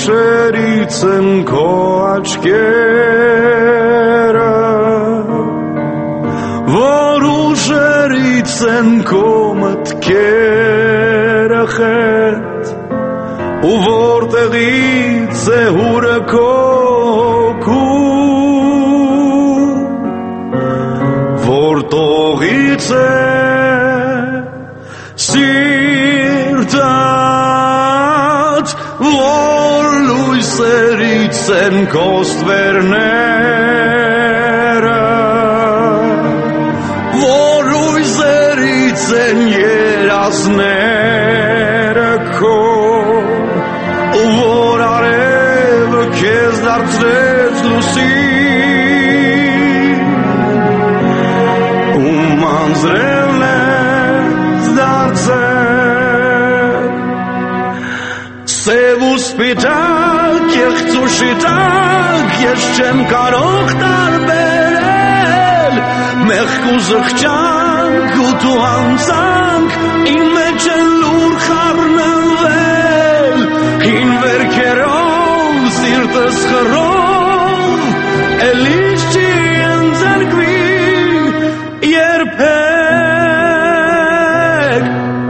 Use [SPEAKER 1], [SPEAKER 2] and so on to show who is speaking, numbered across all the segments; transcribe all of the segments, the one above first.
[SPEAKER 1] շերից են քո աչքերը, որ ուժերից են քո մտքերը խետ, ու որտեղից է հուրը քո հոգում, որ տողից է սիրտդ, որ լույսերից են քո ստվերները, որ լույսերից են երազները քո, ու որ արևը քեզ դարձրեց լուսին, ու մանձրելն ես դարձել սև ու սպիտակ, կեղծ ու շիտակ, ես չեմ կարող տարբերել, մեղք ու զղջանք ու դու անձանք իմ մեջ են լուր խառնվել, հին վերքերով սիրտս խռով էլիս չի ընձեռքվի երբեք,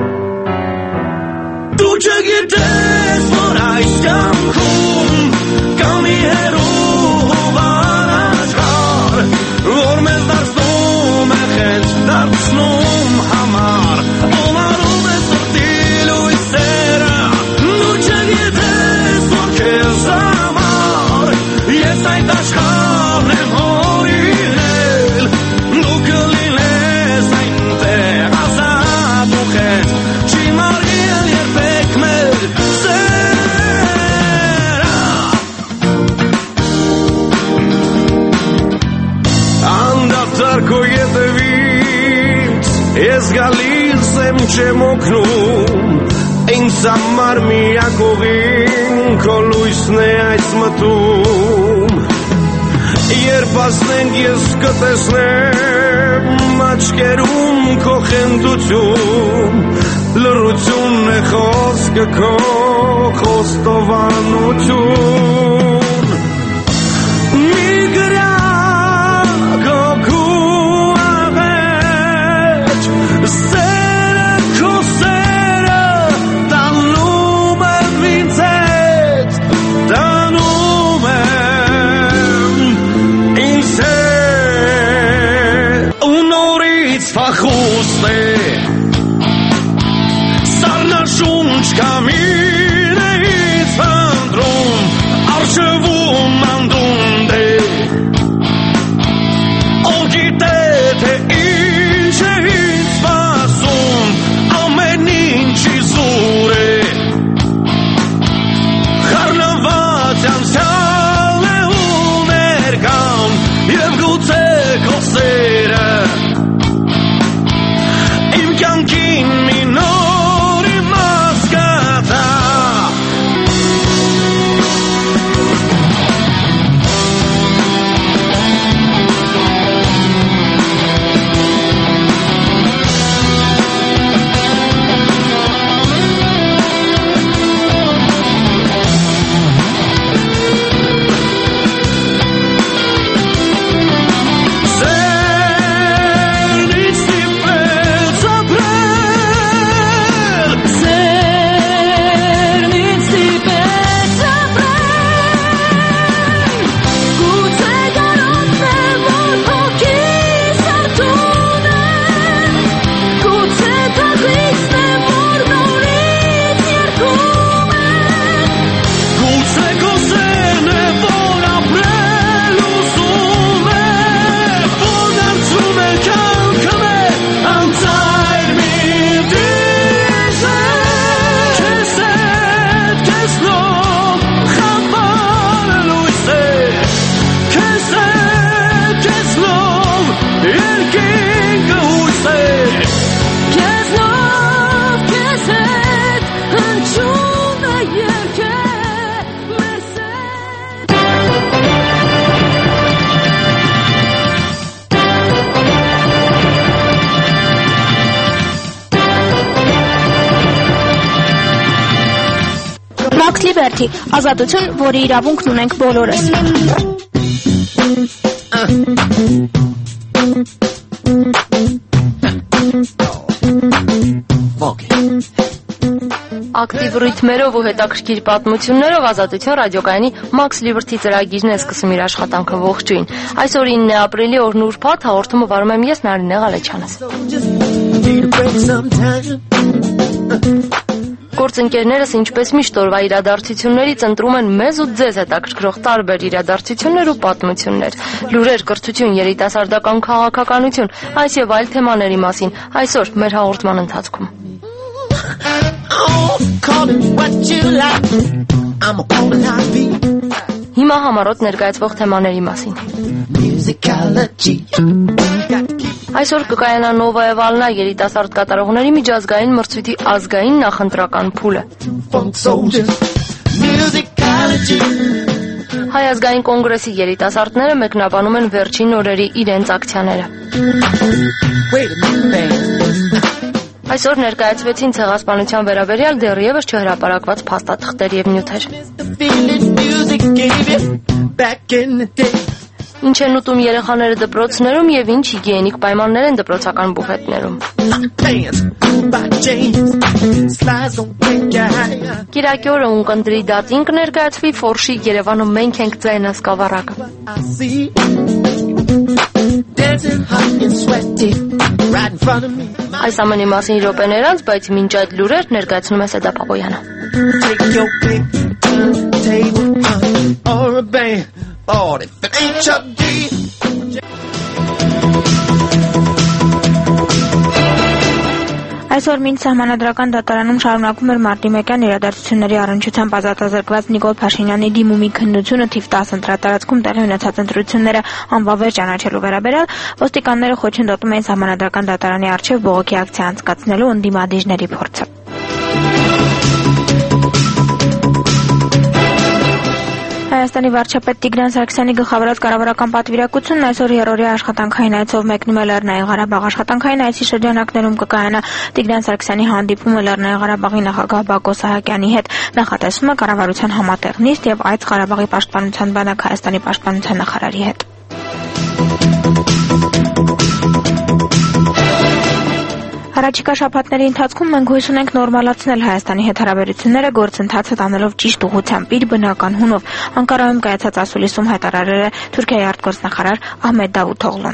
[SPEAKER 1] դու չգիտես որ այս կյանքում կա մի հերու բանաշխար, որ մեզ դարձնում է խենջ, դարձնում համար, ովարում է սրտի լույսերը, դու չգիտես որ քեզ համար ես այդ աշխարհն եմ հորինել, դու կլինես այնտեղ ազատ ու խենջ, չի մարել երբեք մեր սերը, անդադար քո ետևից ես գալիս եմ չեմ օգնում, ինձ համար միակ ուղին քո լույսն է այս մտում, երբ ասնենք ես կտեսնեմ աչքերում քո խենթություն, լռությունն է խոսքը քո խոստովանություն, մի գրա քո աղեջ, սերը քո սերը տանում եմ ինձ հետ, տանում եմ ինձ հետ, ու նորից փախուստ է սառնաշունչ կամինից հանդրում
[SPEAKER 2] ժողովրդի, ազատություն, որի իրավունքն ունենք բոլորս։
[SPEAKER 3] Ակտիվ ռիթմերով ու հետաքրքիր պատմություններով Ազատություն ռադիոկայանի Max Liberty ծրագիրն է սկսում իր աշխատանքը ողջույն։ Այսօր 9 ապրիլի օրն ուրբաթ հաղորդումը վարում եմ ես Նարինե Ղալեչյանս։ Գործընկերներս ինչպես միշտ օրվա իրադարձություններից ընտրում են մեզ ու ձեզ հետաքրքրող տարբեր իրադարձություններ ու պատմություններ, լուրեր, կրթություն, երիտասարդական քաղաքականություն, այս եւ այլ թեմաների մասին այսօր մեր հաղորդման ընթացքում։ Հիմա համառոտ ներկայացվող թեմաների մասին։ Այսօր կկայանա Նովայե Վալնա երիտասարդ կատարողների միջազգային մրցույթի ազգային նախընտրական փուլը։ Հայ ազգային կոնգրեսի երիտասարդները մեկնաբանում են վերջին օրերի իրենց ակցիաները։ Այսօր ներկայացվեցին ցեղասպանության վերաբերյալ դեռևս չհրապարակված փաստաթղթեր եւ նյութեր։ Ինչ են ուտում երեխաները դպրոցներում եւ ինչ հիգիենիկ պայմաններ են դպրոցական բուֆետներում։ Կիրակի օրը ունկնդրի դատին կներկայացվի Ֆորշի Երևանում մենք ենք ձայնը սկավառակը։ Այս ամենի մասին րոպեներ անց, բայց մինչ այդ լուրեր ներկայացնում է Սեդա Պապոյանը։
[SPEAKER 2] Այսօր մինչ սահմանադրական դատարանում շարունակվում էր մարտի 1-յան իրադարձությունների առնչությամբ ազատազրկված Նիկոլ Փաշինյանի դիմումի քննությունը թիվ 10 ընտրատարածքում տեղի ունեցած ընտրությունները անվավեր ճանաչելու վերաբերյալ, ոստիկանները խոչընդոտում էին սահմանադրական դատարանի առջև բողոքի ակցիա անցկացնելու ընդդիմադիրների փորձը։ Հայաստանի վարչապետ Տիգրան Սարգսյանի գլխավորած կառավարական պատվիրակությունն այսօր երրորդյա աշխատանքային այցով մեկնում է Լեռնային Ղարաբաղ։ Աշխատանքային այցի շրջանակներում կկայանա Տիգրան Սարգսյանի հանդիպումը Լեռնային Ղարաբաղի նախագահ Բակո Սահակյանի հետ։ Նախատեսվում է կառավարության համատեղ նիստ եւ այց Ղարաբաղի պաշտպանության բանակ Հայաստանի պաշտպանության նախարարի հետ։ Առաջիկա շաբաթների ընթացքում մենք հույս ունենք նորմալացնել Հայաստանի հետ հարաբերությունները գործընթացը տանելով ճիշտ ուղղությամբ իր բնական հունով։ Անկարայում կայացած ասուլիսում հայտարարել է Թուրքիայի արտգործնախարար Ահմեդ Դավութօղլուն։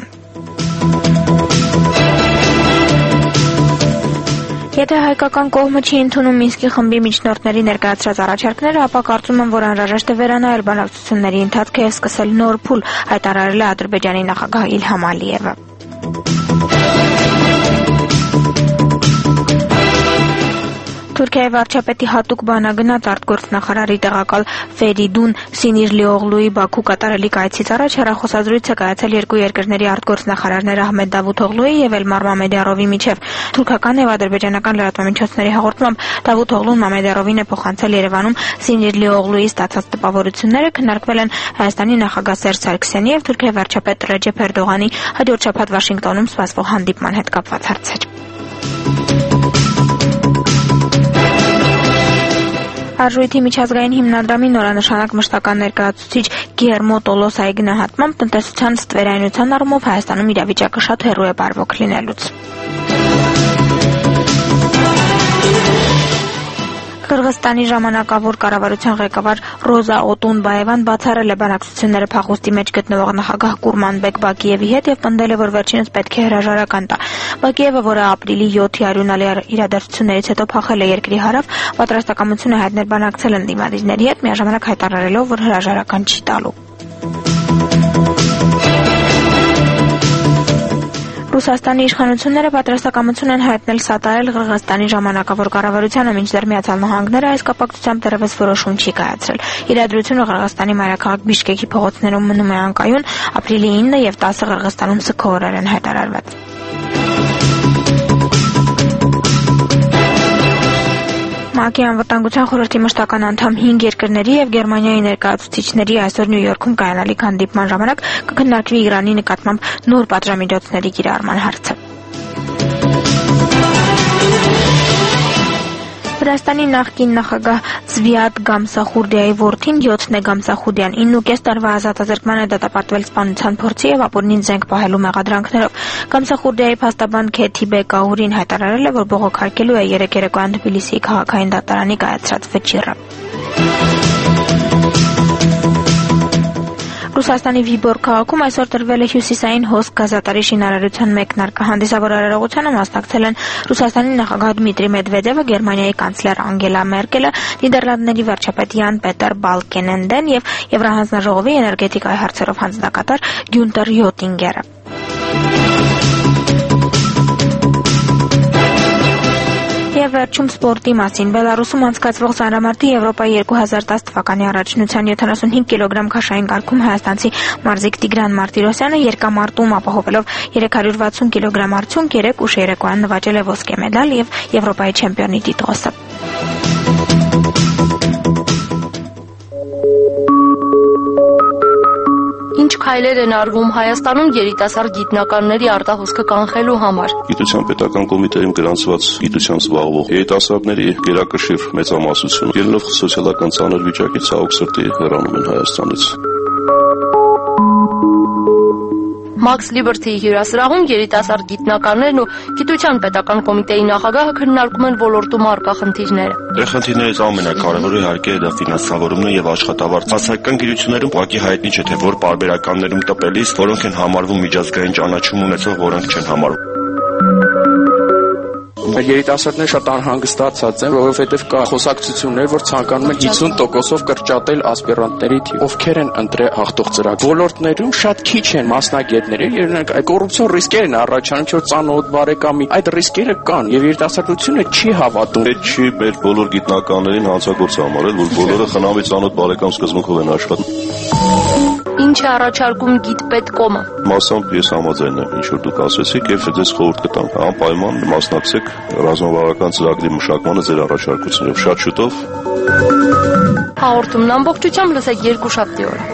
[SPEAKER 2] Եթե հայկական կողմը չի ընդունում Մինսկի խմբի միջնորդների ներկայացրած առաջարկները, ապա կարծում եմ, որ անհրաժեշտ է վերանայել բանակցությունների ընթացքը եւ սկսել նոր փուլ, հայտարարել է Ադրբեջանի նախագահ Իլհամ Ալիևը։ Թուրքիայի վարչապետի հատուկ բանագնաց արտգործնախարարի տեղակալ Ֆերիդուն Սինիրլիօղլուի Բաքու կատարելիք այցից առաջ հեռախոսազրույց է կայացել երկու երկրների արտգործնախարարներ Ահմեդ Դավութօղլուի եւ Էլմար Մամեդյարովի միջև։ Թուրքական եւ ադրբեջանական լրատվամիջոցների հաղորդմամբ Դավութօղլուն Մամեդյարովին է փոխանցել Երևանում Սինիրլիօղլուի ստացած տպավորությունները, քննարկվել են Հայաստանի նախագահ Սերժ Սարգսյանի եւ Թուրքիայի վարչապետ Ռեջեփ Էրդողանի հաջորդ շաբաթ Վաշինգտոնում սպասվող հանդիպման հետ կապված հարցեր։ Արժույթի միջազգային հիմնադրամի նորանշանակ մշտական ներկայացուցիչ Գիերմո Տոլոսայի գնահատմամբ տնտեսության ստվերայնության առումով Հայաստանում իրավիճակը շատ հեռու է բարվոք լինելուց։ Կրղստանի ժամանակավոր կառավարության ղեկավար Ռոզա Օտունբաևան բացառել է բանակցությունները փախուստի մեջ գտնվող նախագահ Կուրմանբեկ Բակիևի հետ եւ պնդել է, որ վերջինս պետք է հրաժարական տա։ Բակիևը, որը ապրիլի 7-ի արյունալի իրադարձություններից հետո փախել է երկրի հարավ, պատրաստակամություն է հայտնել բանակցել ընդդիմադիրների հետ, միաժամանակ հայտարարելով, որ հրաժարական չի տալու։ Ռուսաստանի իշխանությունները պատրաստակամություն են հայտնել սատարել Ղրղստանի ժամանակավոր կառավարությանը, մինչդեռ Միացյալ Նահանգները այս կապակցությամբ դեռևս որոշում չի կայացրել։ Իրադրությունը Ղրղստանի մայրաքաղաք Բիշկեկի փողոցներում մնում է անկայուն, ապրիլի 9 եւ 10-ը Ղրղստանում սգո օրեր են հայտարարված։ ՄԱԿ-ի անվտանգության խորհրդի մշտական անդամ 5 երկրների եւ Գերմանիայի ներկայացուցիչների այսօր Նյու Յորքում կայանալիք հանդիպման ժամանակ կքննարկվի Իրանի նկատմամբ նոր պատժամիջոցների կիրառման հարցը։ Վրաստանի նախկին նախագահ Զվիատ Գամսախուրդիայի որդին 7-ն է Գամսախուրդիան 9.5 տարվա ազատազրկման է դատապարտվել սպանության փորձի եւ ապօրինին զենք պահելու մեղադրանքներով։ Գամսախուրդիայի փաստաբան Քեթի Բեկաուրին հայտարարել է, որ բողոքարկելու է 3 երեկոյան Թբիլիսիի քաղաքային դատարանի կայացրած վճիռը։ Ռուսաստանի Վիբոր քաղաքում այսօր տրվել է հյուսիսային հոսք գազատարի շինարարության մեկնարկը։ Հանդիսավոր արարողությանը մասնակցել են Ռուսաստանի նախագահ Դմիտրի Մեդվեդևը, Գերմանիայի կանցլեր Անգելա Մերկելը, Նիդերլանդների վարչապետ Յան Պետեր Բալկենենդեն եւ Եվրահանձնաժողովի էներգետիկայի հարցերով հանձնակատար Գյունտեր Յոտինգերը։ Եվ վերջում սպորտի մասին։ Բելարուսում անցկացվող ծանրամարտի Եվրոպայի 2010 թվականի առաջնության 75 կիլոգրամ քաշային կարգում հայաստանցի մարզիկ Տիգրան Մարտիրոսյանը երկամարտում ապահովելով 360 կիլոգրամ արդյունք 3 ուշ երեկոյան նվաճել է ոսկե մեդալ եւ Եվրոպայի չեմպիոնի տիտղոսը։
[SPEAKER 3] Ինչ քայլեր են արվում Հայաստանում երիտասարդ գիտնականների արտահոսքը կանխելու համար։
[SPEAKER 4] Գիտության պետական կոմիտեում գրանցված գիտության զբաղվող երիտասարդների գերակշիռ մեծամասնությունը ելնող սոցիալական ծանր վիճակից ցավոք սրտի հեռանում են Հայաստանից։
[SPEAKER 3] Max Liberty հյուրասրահում երիտասարդ գիտնականներն ու գիտության պետական կոմիտեի նախագահը քննարկում են ոլորտում առկա խնդիրները։
[SPEAKER 4] Խնդիրներից ամենակարևորը իհարկե դա ֆինանսավորումն է եւ աշխատավարձ։ Հասարակական գիտություններում ուղղակի հայտնի չէ, թե որ պարբերականներում տպելիս, որոնք են համարվում միջազգային ճանաչում ունեցող, որոնք չեն համարվում։
[SPEAKER 5] Երիտասարդները շատ անհանգստացած են, որովհետև կա խոսակցություններ, որ ցանկանում են 50%-ով կրճատել ասպիրանտների թիվը, ովքեր են ընտրել հաղթող ծրագիր։ Ոլորտներում շատ քիչ են մասնագետները, եւ կոռուպցիոն ռիսկեր են առաջանում, որ ծանոթ բարեկամի այդ ռիսկերը կան, եւ երիտասարդությունը չի հավատում։
[SPEAKER 4] Այդ չի մեր բոլոր գիտնականներին հանցագործ համարել, որ բոլորը խնամի ծանոթ բարեկամ սկզբունքով են աշխատում։
[SPEAKER 3] Ինչ է առաջարկում Գիտպետկոմը։
[SPEAKER 4] Մասամբ ես համաձայն եմ, ինչ որ դուք ասեցիք, եւ ձեզ խորհուրդ կտամ անպայման մասնակցեք ռազմավարական ծրագրի մշակմանը ձեր առաջարկություններով շատ շուտով։
[SPEAKER 3] Հաղորդումն ամբողջությամբ լսեք երկուշաբթի օրը։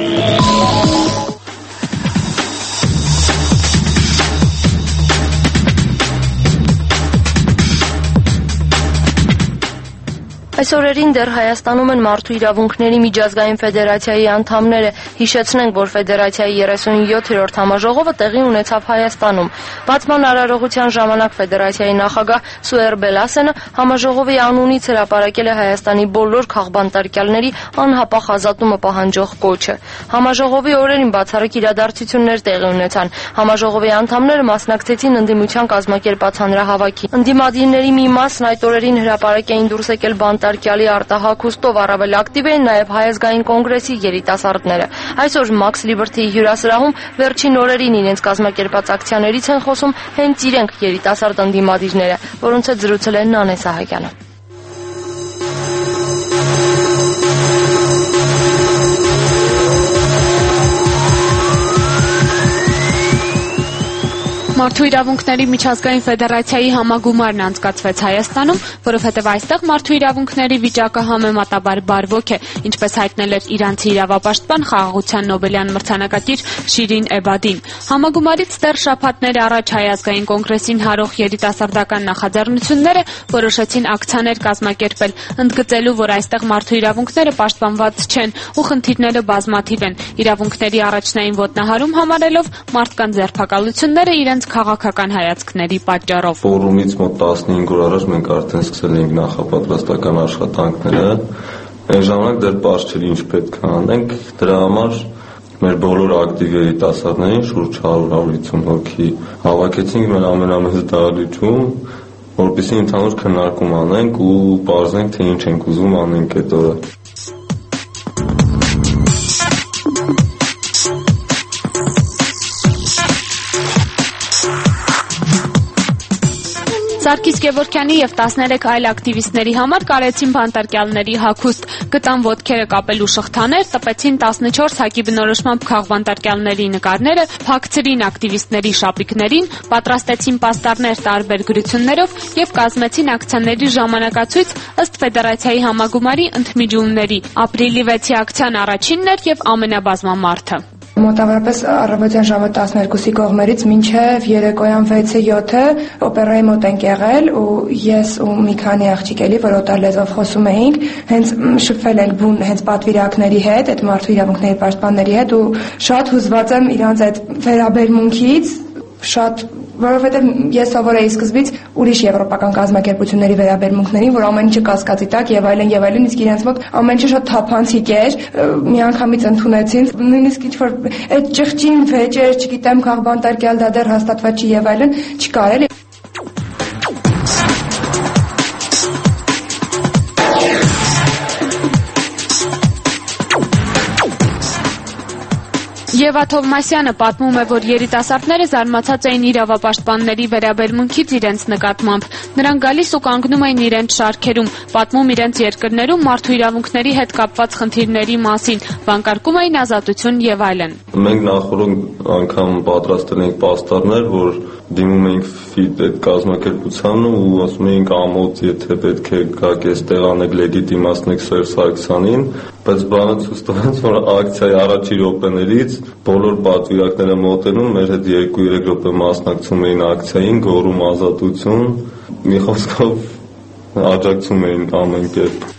[SPEAKER 3] Այս օրերին դեռ Հայաստանում են մարդու իրավունքների միջազգային ֆեդերացիայի անդամները։ Հիշեցնենք, որ ֆեդերացիայի 37-րդ համաժողովը տեղի ունեցավ Հայաստանում։ Բացման արարողության ժամանակ ֆեդերացիայի նախագահ Սուեր Բելասենը համաժողովի անունից հրապարակել է Հայաստանի բոլոր քաղբանտարկյալների անհապաղ ազատումը պահանջող կոչը։ Համաժողովի օրերին բացառիկ իրադարձություններ տեղի ունեցան։ Համաժողովի անդամները մասնակցեցին ընդդիմության կազմակերպած հանրահավաքի։ Ընդդիմադիրների մի մասն այդ օրերին հրապարակ էին դուրս եկել բանտարկյալի արտահակուստով, առավել ակտիվ էին նաև Հայ ազգային կոնգրեսի երիտասարդները։ Այսօր Max Liberty հյուրասրահում վերջին օրերին իրենց կազմակերպած ակցիաներից են խոսում հենց իրենք երիտասարդ ընդդիմադիրները, որոնց հետ զրուցել է Նանե Սահակյանը։
[SPEAKER 6] Մարդու իրավունքների միջազգային ֆեդերացիայի համագումարն անցկացվեց Հայաստանում, որովհետև այստեղ մարդու իրավունքների վիճակը համեմատաբար բարվոք է, ինչպես հայտնել էր իրանցի իրավապաշտպան խաղաղության Նոբելյան մրցանակակիր Շիրին Էբադին։ Համագումարից դեռ շաբաթներ առաջ Հայ ազգային կոնգրեսին հարող երիտասարդական նախաձեռնությունները որոշեցին ակցիաներ կազմակերպել, ընդգծելու, որ այստեղ մարդու իրավունքները պաշտպանված չեն ու խնդիրները բազմաթիվ են, իրավունքների առաջնային ոտնահարում համարելով մարդկանց ձերբակալությունները իրենց քաղաքական հայացքների պատճառով։
[SPEAKER 7] Ֆորումից մոտ 15 օր առաջ մենք արդեն սկսել ենք նախապատրաստական աշխատանքները։ Այն ժամանակ դեռ պարզ չէր ինչ պետք է անենք, դրա համար մեր բոլոր ակտիվ երիտասարդներին շուրջ 100-150 հոգի հավաքեցինք մեր ամենամեծ դահլիճում, որպեսզի ընդհանուր քննարկում անենք ու պարզենք, թե ինչ ենք ուզում անենք այդ օրը։
[SPEAKER 6] Սարգիս Գևորգյանի եւ 13 այլ ակտիվիստների համար կարեցին բանտարկյալների հագուստ, գտան ոտքերը կապելու շղթաներ, տպեցին 14 հակի բնորոշմամբ քաղբանտարկյալների նկարները, փակցրին ակտիվիստների շապիկներին, պատրաստեցին պաստառներ տարբեր գրություններով եւ կազմեցին ակցիաների ժամանակացույց ըստ ֆեդերացիայի համագումարի ընդմիջումների։ Ապրիլի 6-ի ակցիան առաջինն էր եւ ամենաբազմամարդը։
[SPEAKER 8] Մոտավորապես առավոտյան ժամը 12-ի կողմերից մինչև երեկոյան 6-7-ը օպերայի մոտ ենք եղել ու ես ու մի քանի աղջիկ էլի, որ օտար լեզվով խոսում էինք, հենց շփվել ենք բուն հենց պատվիրակների հետ, այդ մարդու իրավունքների պաշտպանների հետ ու շատ հուզված եմ իրանց այդ վերաբերմունքից, շատ, որովհետև ես սովոր էի սկզբից ուրիշ եվրոպական կազմակերպությունների վերաբերմունքներին, որ ամեն ինչը կասկածի տակ եւ այլն, իսկ իրենց մոտ ամեն ինչը շատ թափանցիկ էր, միանգամից ընդունեցին, նույնիսկ ինչ որ այդ ճղճին վեճեր, չգիտեմ, քաղբանտարկյալ դա դեռ հաստատված չի եւ այլն, չկար էլի։
[SPEAKER 6] Եվա Թովմասյանը պատմում է, որ երիտասարդները զարմացած էին իրավապաշտպանների վերաբերմունքից իրենց նկատմամբ։ Նրանք գալիս ու կանգնում էին իրենց շարքերում, պատմում իրենց երկրներում մարդու իրավունքների հետ կապված խնդիրների մասին, վանկարկում էին ազատություն եւ այլն։
[SPEAKER 7] Մենք նախորդ անգամ պատրաստել ենք պաստառներ, որ դիմում էինք ֆիտ այդ կազմակերպությանը ու ասում էինք ամոթ, եթե պետք է գաք այստեղ անեք լեգիտիմացնեք Սերժ Սարգսյանին, բայց բանը ցույց տվեց, որ ակցիայի առաջի րոպեներից բոլոր պատվիրակները մոտենում մեր հետ 2-3 րոպե մասնակցում էին ակցիային, գոռում ազատություն, մի խոսքով աջակցում էին ամեն կերպ։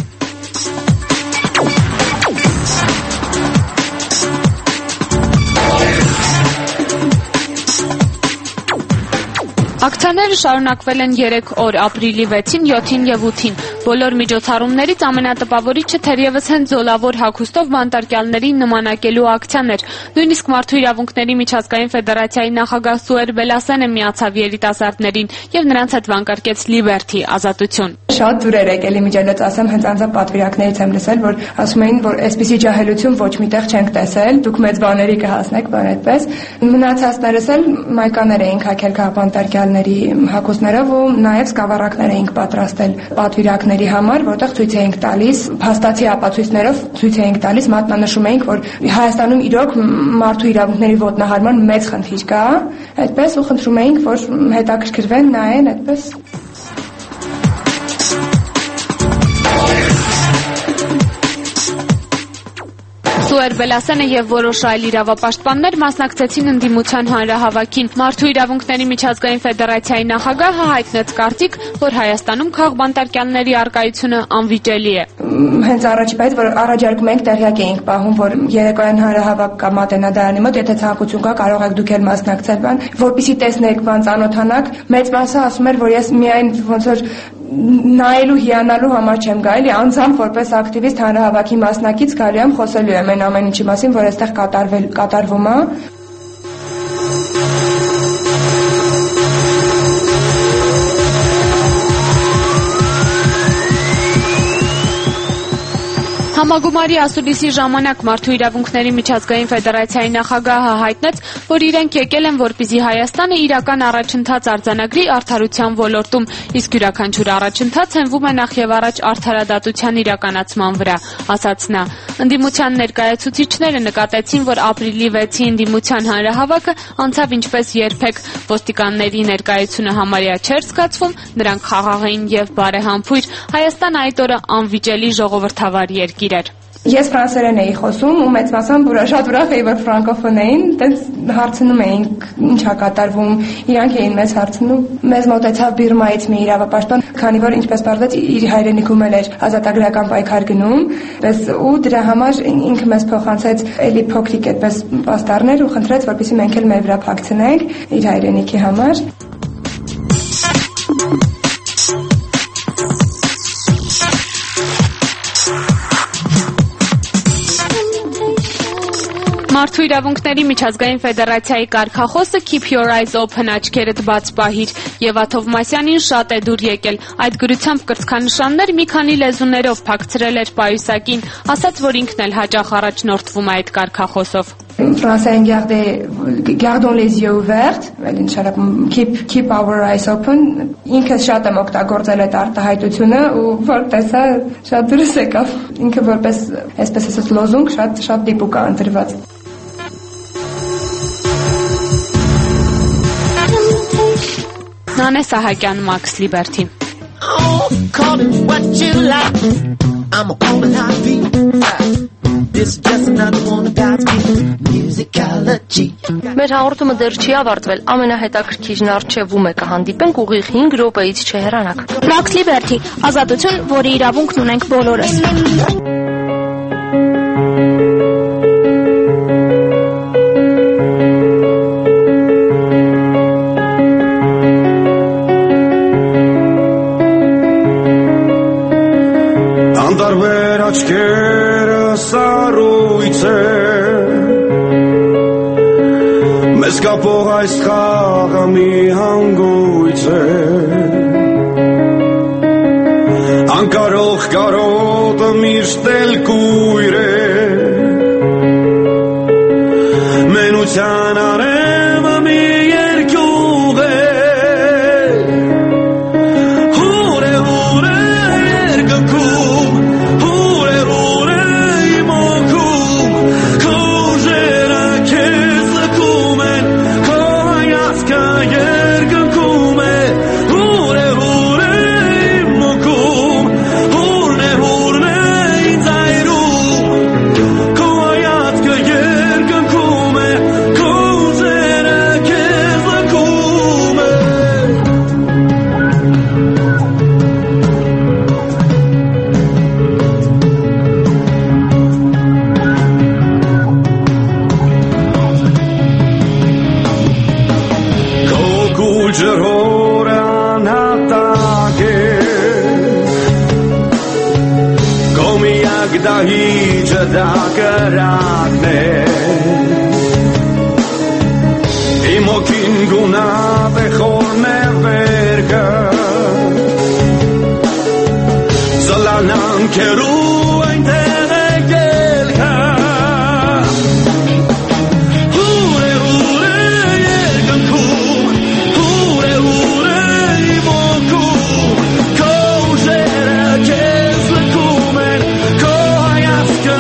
[SPEAKER 6] Ակցիաները շարունակվել են 3 օր՝ ապրիլի 6-ին, 7-ին եւ 8-ին։ Բոլոր միջոցառումներից ամենատպավորիչը թերևս հենց զոլավոր հագուստով բանտարկյալներին նմանակելու ակցիան էր։ Նույնիսկ Մարդու իրավունքների միջազգային ֆեդերացիայի նախագահ Սուեր Բելասենը միացավ երիտասարդներին եւ նրանց հետ վանկարկեց Լիբերթի ազատություն։
[SPEAKER 8] Շատ դուրեր եկել իմիջիայլոց ասեմ, հենց անձամբ պատվիրակներից եմ լսել, որ ասում էին, որ այսպիսի ջահելություն ոչ միտեղ չենք տեսել, դուք մեծ բաների կհասնեք, բան այդպես։ Մնացածներս էլ մայկաներ էինք հագել քաղբանտարկյալների հագուստներով ու նաև սկավառակներ էինք պատրաստել պատվիրակների համար, որտեղ ցույց էինք տալիս, փաստացի ապացույցներով ցույց էինք տալիս, մատնանշում էինք, որ Հայաստանում իրոք մարդու իրավունքների ոտնահարման մեծ խնդիր կա, այդպես ու խնդրում էինք, որ հետաքրքրվեն, նայեն, այդպես։
[SPEAKER 6] Սուեր Բելասենը եւ որոշ այլ իրավապաշտպաններ մասնակցեցին ընդդիմության հանրահավաքին։ Մարդու իրավունքների միջազգային ֆեդերացիայի նախագահը հայտնեց կարծիք, որ Հայաստանում քաղբանտարկյալների առկայությունը անվիճելի է։
[SPEAKER 8] Հենց առաջի բայց որ առաջարկում ենք տեղյակ էինք պահում, որ երեկոյան հանրահավաք կա Մատենադարանի մոտ, եթե ցանկություն կա, կարող եք դուք էլ մասնակցել բան, որպեսզի տեսնեք բան, ծանոթանաք։ Մեծ մասը ասում էր, որ ես միայն ոնց որ նայելու հիանալու համար չեմ գալի, անձամբ որպես ակտիվիստ հանրահավաքի մասնակից գալու եմ, խոսելու եմ այն ամեն ինչի մասին, որ այստեղ կատարվում է։
[SPEAKER 6] Համագումարի ասուլիսի ժամանակ Մարդու իրավունքների միջազգային ֆեդերացիայի նախագահը հայտնեց, որ իրենք եկել են, որպեսզի Հայաստանը իրական առաջընթաց արձանագրի արդարության ոլորտում, իսկ յուրաքանչյուր առաջընթաց հենվում է նախ եւ առաջ արդարադատության իրականացման վրա, ասաց նա։ Ընդդիմության ներկայացուցիչները նկատեցին, որ ապրիլի 6-ի ընդդիմության հանրահավաքը անցավ ինչպես երբեք, ոստիկանների ներկայությունը համարյա չէր զգացվում, նրանք խաղաղ էին եւ բարեհամբույր, Հայաստան այդ օրը անվիճելի ժողովրդավար երկիր էր։
[SPEAKER 8] Ես ֆրանսերեն էի խոսում ու մեծ մասամբ շատ ուրախ էի, որ ֆրանկոֆոն էին, տենց հարցնում էինք ինչ ա կատարվում, իրանք էին մեզ հարցնում։ Մեզ մոտեցավ Բիրմայից մի իրավապաշտպան, քանի որ ինչպես պարզվեց իր հայրենիքում էլ էր ազատագրական պայքար գնում, ու դրա համար ինքը մեզ փոխանցեց էլի փոքրիկ այդպես պաստառներ ու խնդրեց, որպեսզի մենք էլ մեր վրա փակցնենք իր հայրենիքի համար։
[SPEAKER 6] Մարդու իրավունքների միջազգային ֆեդերացիայի կարգախոսը Keep your eyes open, աչքերդ բաց պահիր, Եվա Թովմասյանին շատ է դուր եկել։ Այդ գրությամբ կրծքանշաններ մի քանի լեզուներով փակցրել էր պայուսակին, ասաց, որ ինքն էլ հաճախ առաջնորդվում է այդ կարգախոսով։
[SPEAKER 8] Ֆրանսիան gardons les yeux ouverts, keep our eyes open, ինքը շատ եմ օգտագործել այդ արտահայտությունը ու որպես շատ դուրս եկավ, ինքը որպես այսպես ասած լոզունգ շատ դիպուկ է ընտրված։
[SPEAKER 6] Նանե Սահակյան, Max Liberty.
[SPEAKER 1] Oh, call it what you like. I'm a woman I be. This is just another one of God's gifts. Music.
[SPEAKER 3] Մեր հաղորդումը դեռ չի ավարտվել, ամենահետաքրքիրն առջևում է, կհանդիպենք ուղիղ 5 րոպեից չհեռանաք։
[SPEAKER 2] Max Liberty, ազատություն, որի իրավունքն ունենք բոլորս։
[SPEAKER 1] Անտարբեր աչքերը սառույց է, մեզ կապող այս խաղը մի հանգույց է, անկարող կարոտը միշտ էլ կույր է, մենության արևը մի երկյուղ է, da carane Imokin guna bechorne verga Zalanan keru ein teregelka Hure hure yergankum Hure hure imokum Kozera kezlekumen Kohayaska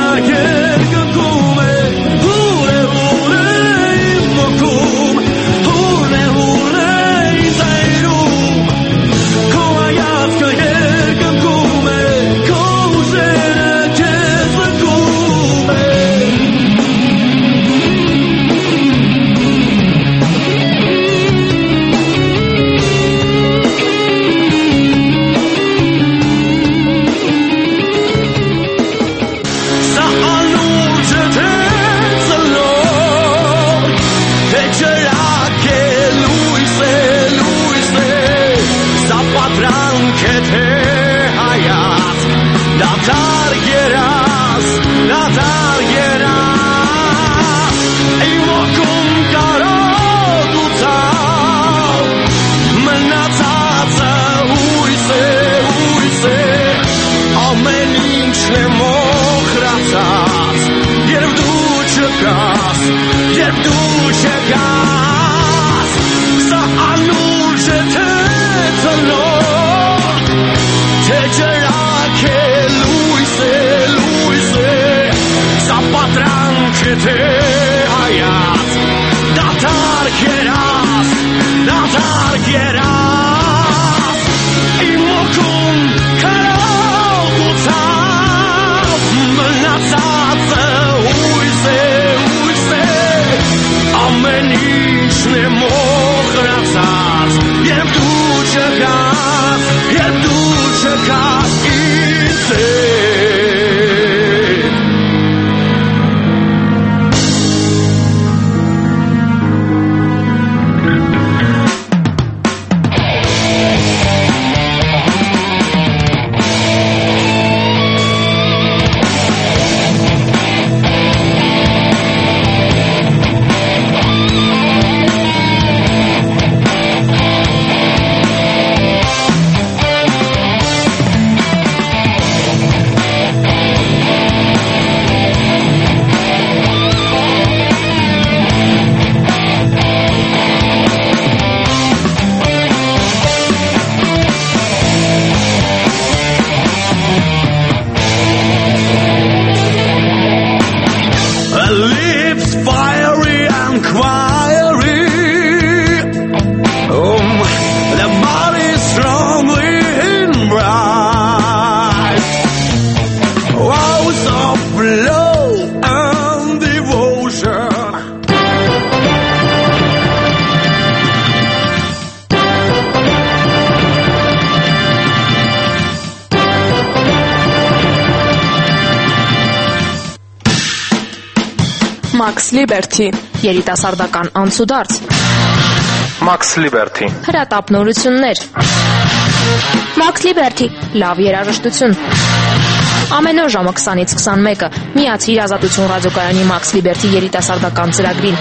[SPEAKER 6] Max Liberty, երիտասարդական անցուդարձ,
[SPEAKER 9] Max Liberty,
[SPEAKER 3] հրատապնորություններ,
[SPEAKER 2] Max Liberty,
[SPEAKER 3] լավ երաժշտություն։ Ամեն օր ժամը 20-ից 21-ը միացիր Ազատություն ռադիոկայանի Max Liberty երիտասարդական ծրագրին։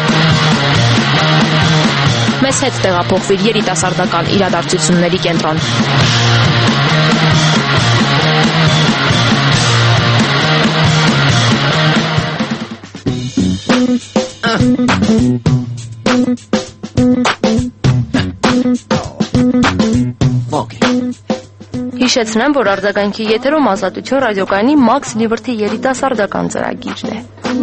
[SPEAKER 3] Մեզ հետ տեղափոխվիր երիտասարդական իրադարձությունների կենտրոն։ Հիշեցնեմ, որ արձագանքի եթերում Ազատություն ռադիոկայանի Max Liberty երիտասարդական ծրագիրն է։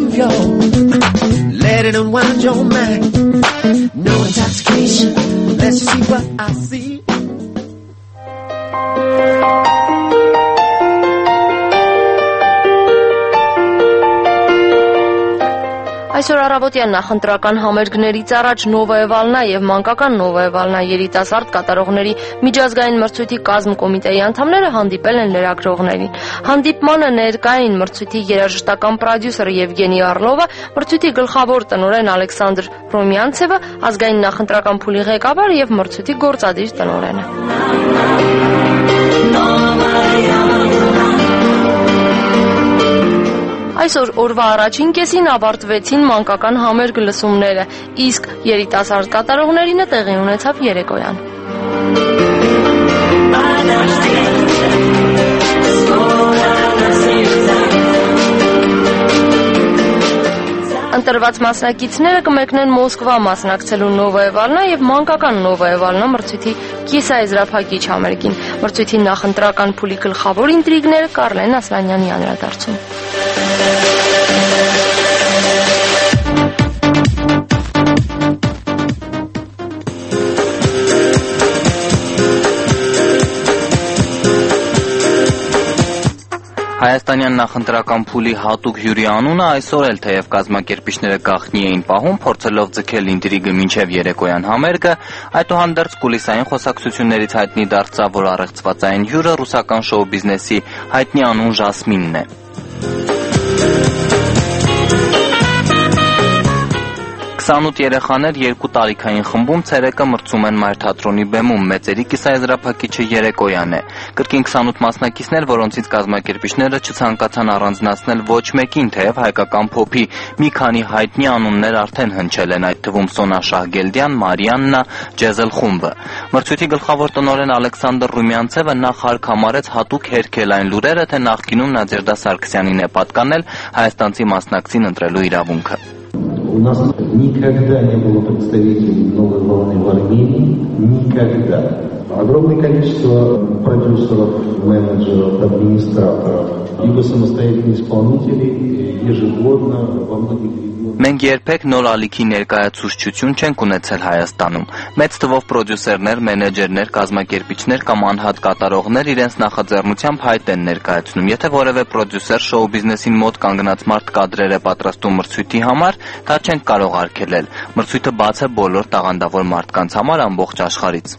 [SPEAKER 1] Let it unwind your mind. No intoxication. Let's see what I see.
[SPEAKER 3] Այսօր առավոտյան նախընտրական համերգներից առաջ Նովայե Վալնա եւ մանկական Նովայե Վալնա երիտասարդ կատարողների միջազգային մրցույթի կազմ կոմիտեի անդամները հանդիպել են լրագրողներին։ Հանդիպմանը ներկա էին մրցույթի երաժշտական պրոդյուսեր Եվգենի Արլովը, մրցույթի գլխավոր տնօրեն Ալեքսանդր Ռոմյանցևը, ազգային նախընտրական փուլի ղեկավարը եւ մրցույթի գործադիր տնօրենը։ Այսօր օրվա առաջին կեսին ավարտվեցին մանկական համերգ լսումները, իսկ երիտասարդ կատարողներինը տեղի ունեցավ երեկոյան։ Ընտրված մասնակիցները կմեկնեն Մոսկվա մասնակցելու Նովայե Վալնա եւ մանկական Նովայե Վալնա մրցույթի կիսաեզրափակիչ համերգին։ Մրցույթի նախընտրական փուլի գլխավոր ինտրիգները Կարլեն Ասլանյանի անդրադարձում։
[SPEAKER 10] Հայաստանյան նախընտրական փուլի հատուկ հյուրի անունը այսօր էլ թեև կազմակերպիչները գաղտնի էին պահում, փորձելով ձգել ինտրիգը մինչև երեկոյան համերգը, այդուհանդերձ կուլիսային խոսակցություններից հայտնի դարձավ, որ առեղծվածային հյուրը ռուսական շոու բիզնեսի հայտնի անուն Ժասմինն է։ 28 երեխաներ երկու տարիքային խմբում ցերեկը մրցում են Մայր թատրոնի բեմում, մեծերի կիսաեզրափակիչը երեկոյան է։ Կրկին 28 մասնակիցներ, որոնցից կազմակերպիչները չցանկացան առանձնացնել ոչ մեկին, թեև հայկական փոփի մի քանի հայտնի անուններ արդեն հնչել են, այդ թվում Սոնա Շահգելդյան, Մարիաննա, Ջեզել խումբը։ Մրցույթի գլխավոր տնօրեն Ալեքսանդր Ռումյանցևը նախ հարկ համարեց հատուկ հերքել այն լուրերը, թե նախկինում Նադեժդա Սարգսյանին է պատկանել հայաստանցի մասնակցին ընտրելու իրավունքը։
[SPEAKER 11] У нас никогда не было представителей новой волны в Армении. Никогда. Огромное количество продюсеров, менеджеров, администраторов, либо самостоятельных исполнителей ежегодно во многих регионах.
[SPEAKER 10] Մենք երբեք նոր ալիքի ներկայացուցչություն չենք ունեցել Հայաստանում։ Մեծ թվով պրոդյուսերներ, մենեջերներ, կազմակերպիչներ կամ անհատ կատարողներ իրենց նախաձեռնությամբ հայտ են ներկայացնում։ Եթե որևէ պրոդյուսեր շոու բիզնեսին մոտ կանգնած մարդ կադրեր է պատրաստում մրցույթի համար, դա չենք կարող արգելել։ Մրցույթը բաց է բոլոր տաղանդավոր մարդկանց համար ամբողջ աշխարհից։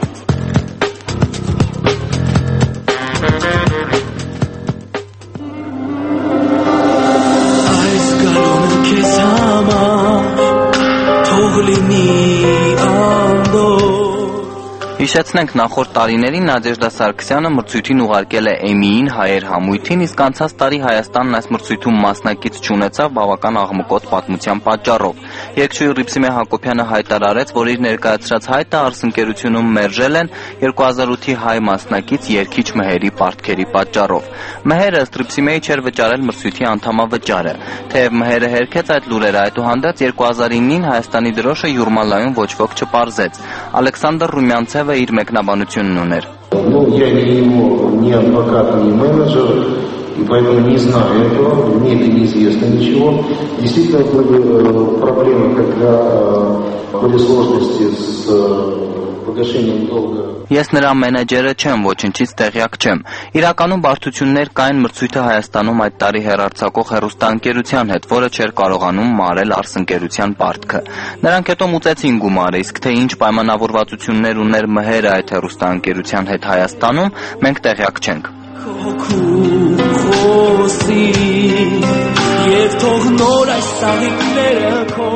[SPEAKER 10] Հիշեցնենք նախորդ տարիներին Նադեժդա Սարգսյանը մրցույթին ուղարկել է Էմիին հայեր համույթին, իսկ անցած տարի Հայաստանն այս մրցույթում մասնակից չունեցավ բավական աղմկոտ պատմության պատճառով։ Երգչուհի Ռիփսիմե Հակոբյանը հայտարարեց, որ իր ներկայացրած հայտը արտընկերությունում մերժել են 2008-ի հայ մասնակից երգիչ Մեհերի պարտքերի պատճառով։ Մեհերը ըստ Ռիփսիմեի չէր վճարել մրցույթի անդամավճարը։ Թեև Մեհերը հերքեց այդ лուրերը, այդուհանդերձ 2009-ին Հայաստանի դրոշը Յուրմալայում ոչ ոք չպարզեց։ Ալեքսանդր Ռումյանցևը իր մեկնաբանությունն ուներ։
[SPEAKER 11] Я не его ни адвокат, ни менеджер, и поэтому не знаю этого, мне это неизвестно ничего. Действительно были проблемы, когда были сложности с погашением долга.
[SPEAKER 10] Ես նրա մենեջերը չեմ, ոչնչից տեղյակ չեմ։ Իրականում բարդություններ կային մրցույթը Հայաստանում այդ տարի հեռարձակող հեռուստաընկերության հետ, որը չէր կարողանում մարել արտընկերության պարտքը։ Նրանք հետո մուծեցին գումարը, իսկ թե ինչ պայմանավորվածություններ ուներ Մեհերը այդ հեռուստաընկերության հետ Հայաստանում, մենք տեղյակ չենք։
[SPEAKER 1] Եվ թող նոր այս սաղիկները քո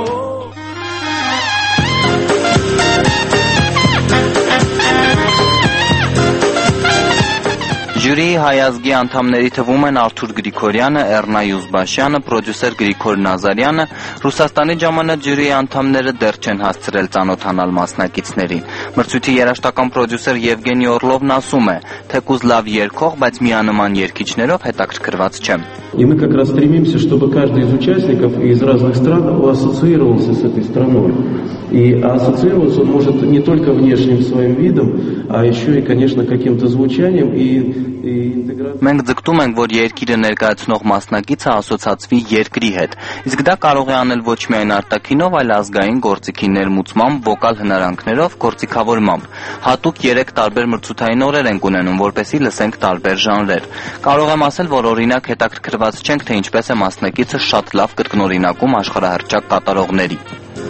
[SPEAKER 10] Ժյուրիի հայազգի անդամների թվում են Արթուր Գրիգորյանը, Էռնա Յուզբաշյանը, պրոդյուսեր Գրիգոր Նազարյանը, Ռուսաստանի ժամանակ ժյուրիի անդամները դեռ չեն հասցրել ծանոթանալ մասնակիցներին։ Մրցույթի երաժշտական պրոդյուսեր Եվգենի Օրլովն ասում է, թեկուզ լավ երգող, բայց միանման երգիչներով հետաքրքրված չեմ։
[SPEAKER 11] И мы как раз стремимся, чтобы каждый из участников из разных стран ассоциировался с этой страной. И ассоциироваться он может не только внешним своим видом, а еще и, конечно, каким-то звучанием и интеграцией.
[SPEAKER 10] Մենք ձգտում ենք, որ երկիրը ներկայացնող մասնակիցը ասոցացվի երկրի հետ, իսկ դա կարող է անել ոչ միայն արտաքինով, այլ ազգային գործիքի ներմուծմամբ, վոկալ հնարանքներով, գործիքավորմամբ։ Հատուկ 3 տարբեր մրցութային օրեր ենք ունենում, որպեսզի լսենք տարբեր ժանրեր։ Կարող եմ ասել, որ օրինակ հետաքրքրված չենք, թե ինչպես է մասնակիցը շատ լավ կրկնօրինակում աշխարհահռչակ կատարողների։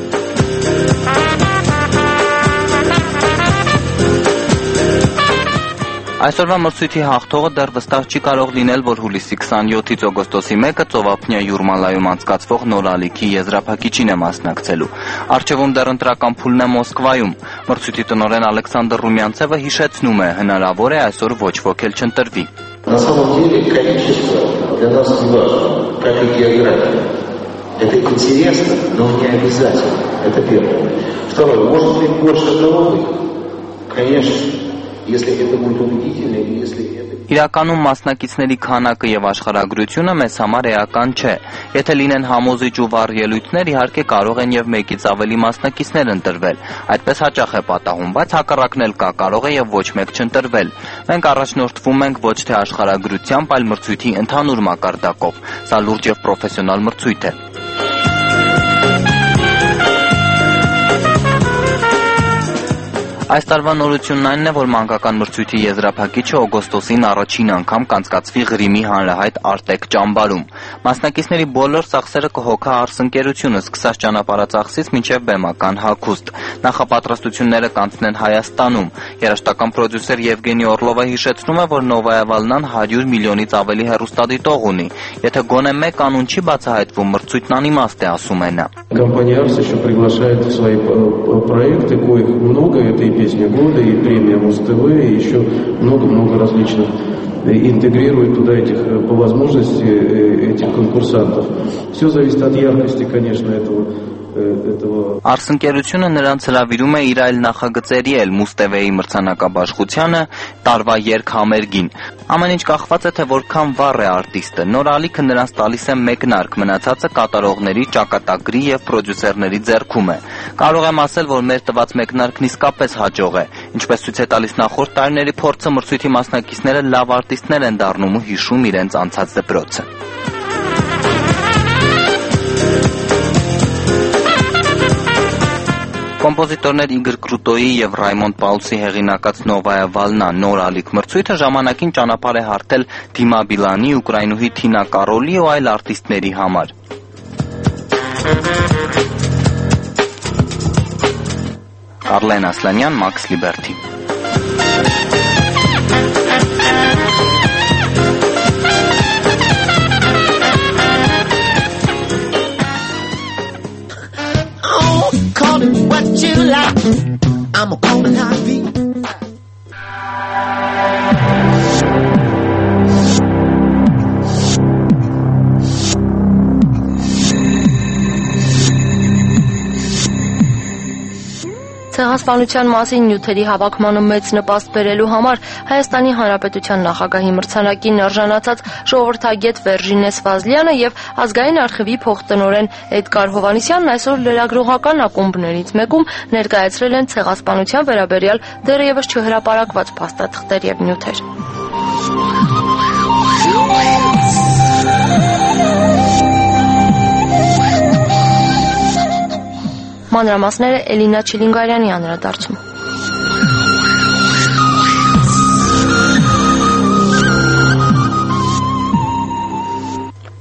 [SPEAKER 10] Այսօրվա մրցույթի հաղթողը դեռ վստահ չի կարող լինել, որ հուլիսի 27-ից օգոստոսի 1-ը Ծովափնյա Յուրմալայում անցկացվող նոր ալիքի եզրափակիչին է մասնակցելու։ Առջևում դեռ ընտրական փուլն է Մոսկվայում։ Մրցույթի տնօրեն Ալեքսանդր Ռումյանցևը հիշեցնում է, հնարավոր է այսօր ոչ ոք էլ չընտրվի։
[SPEAKER 11] На самом деле количество для нас не важно, как и география. Это интересно, но не обязательно. Это первое. Второе. Может быть больше одного быть? Конечно. Если это будет убедительно, если это...
[SPEAKER 10] Իրականում մասնակիցների քանակը եւ աշխարհագրությունը մեզ համար էական չէ։ Եթե լինեն համոզիչ ու վառ ելույթներ, իհարկե կարող են եւ մեկից ավելի մասնակիցներ ընտրվել։ Այդպես հաճախ է պատահում, բայց հակառակն էլ կա, կարող է եւ ոչ մեկ չընտրվել։ Մենք առաջնորդվում ենք ոչ թե աշխարհագրությամբ, այլ մրցույթի ընդհանուր մակարդակով։ Սա լուրջ եւ պրոֆեսիոնալ մրցույթ է։ Այս տարվա նորությունն այն է, որ մանկական մրցույթի եզրափակիչը օգոստոսին առաջին անգամ կանցկացվի Ղրիմի հանրահայտ Արտեկ ճամբարում։ Մասնակիցների բոլոր ծախսերը կհոգա արտընկերությունը, սկսած ճանապարհածախսից մինչև բեմական հագուստ։ Նախապատրաստությունները կանցնեն Հայաստանում։ Երաժշտական պրոդյուսեր Եվգենի Օրլովը հիշեցնում է, որ Նովայա Վալնան 100 միլիոնից ավելի հեռուստադիտող ունի։ Եթե գոնե մեկ անուն չի бацահայտվում, մրցույթն անիմաստ է, ասում է նա։
[SPEAKER 11] Компания «Арс» еще приглашает в свои проекты, коих много, это и «Песня года», и премия Муз-ТВ, и еще много-много различных. Интегрирует туда по возможности этих конкурсантов. Все зависит от яркости, конечно, этого.
[SPEAKER 10] Արսընկերությունը նրանց հրավիրում է իր այլ նախագծերի էլ Մուզ-ՏՎ-ի մրցանակաբաշխությանը տարվա երգ համերգին։ Ամեն ինչ կախված է, թե որքան վառ է արտիստը։ Նոր ալիքը նրանց տալիս է մեկնարկ, մնացածը կատարողների, ճակատագրի եւ պրոդյուսերների ձեռքում է։ Կարող եմ ասել, որ մեր տված մեկնարկն իսկապես հաջող է։ Ինչպես ցույց է տալիս նախորդ տարիների փորձը, մրցույթի մասնակիցները լավ արտիստներ են դառնում ու հիշում իրենց անցած դպրոցը։ Կոմպոզիտորներ Իգոր Կրուտոյի եւ Ռայմոնդ Պաուլսի հեղինակած Նովայա Վալնա նոր ալիք մրցույթը ժամանակին ճանապարհ է հարթել Դիմա Բիլանի, ուկրաինուհի Թինա Կարոլի ու այլ արտիստների համար։ Արլեն Ասլանյան, Մաքս Լիբերթի։
[SPEAKER 1] Call it what you like. I'ma call it how it be.
[SPEAKER 3] Ցեղասպանության մասին նյութերի հավաքմանը մեծ նպաստ բերելու համար Հայաստանի Հանրապետության նախագահի մրցանակին արժանացած ժողովրդագետ Վերժինես Ֆազլյանը եւ ազգային արխիվի փոխտնօրեն Էդգար Հովանիսյանն այսօր լրագրողական ակումբներից մեկում ներկայացրել են ցեղասպանության վերաբերյալ դեռևս չհրապարակված փաստաթղթեր եւ նյութեր։ Մանրամասները Էլինա Չիլինգարյանի անդրադարձում։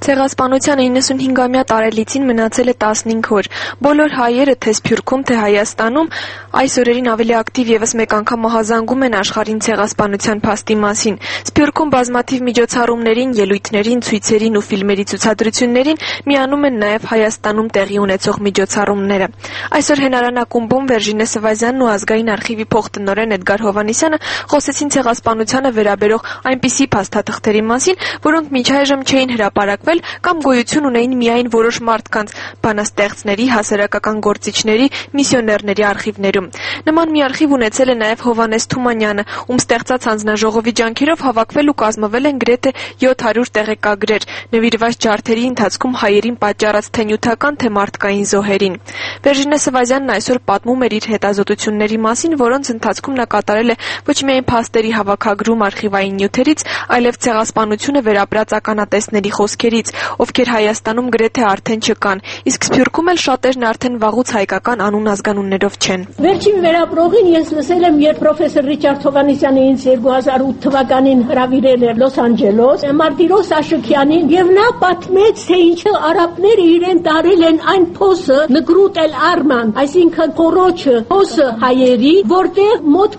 [SPEAKER 12] Ցեղասպանության 95-ամյա տարելիցին մնացել է 15 օր։ Բոլոր հայերը թե Սփյուռքում, թե Հայաստանում այս օրերին ավելի ակտիվ եւս մեկ անգամ մահազանգում են աշխարհին ցեղասպանության փաստի մասին։ Սփյուռքում բազմաթիվ միջոցառումներին, ելույթներին, ցույցերին ու ֆիլմերի ցուցադրություններին միանում են նաեւ Հայաստանում տեղի ունեցող միջոցառումները։ Այսօր հենարանակումբում Վերժինե Սվազյանն ու ազգային արխիվի փոխտնօրեն Էդգար Հովհաննիսյանը խոսեցին ցեղասպանությանը վերաբերող այնպիսի փաստաթղթերի մասին, որոնք մինչ այժմ չէին հրապարակվել կամ գոյություն ունեին միայն որոշ մարդկանց, բանաստեղծների, հասարակական գործիչների, միսիոներների արխիվներում։ Նման մի արխիվ ունեցել է նաև Հովհաննես Թումանյանը, ում ստեղծած հանձնաժողովի ջանքերով հավաքվել ու կազմվել են գրեթե 700 տեղեկագրեր, նվիրված ջարդերի ընթացքում հայերին պատճառած թե նյութական, թե մարդկային զոհերին։ Վերժինե Սվազյանն այսօր պատմում էր իր հետազոտությունների մասին, որոնց ընթացքում նա կատարել է ոչ միայն փաստերի հավաքագրում արխիվային նյութերից, այլև ցեղասպանությունը վերապրած ականատեսների խոսքերից, ովքեր Հայաստանում գրեթե արդեն չկան, իսկ Սփյուռքում էլ շատերն արդեն վաղուց հայկական անուն ազգանուններով չեն։
[SPEAKER 13] Վերջին վերապրողին ես լսել եմ, երբ պրոֆեսոր Ռիչարդ Հովհաննիսյանը ինձ 2008 թվականին հրավիրել էր Լոս Անջելոս, Մարտիրոս Աշոքյանին, եւ նա պատմեց, թե ինչու արաբները իրեն տարել են այն փոսը Նգրուտ էլ Արման, այսինքն խորոչը, փոսը հայերի, որտեղ մոտ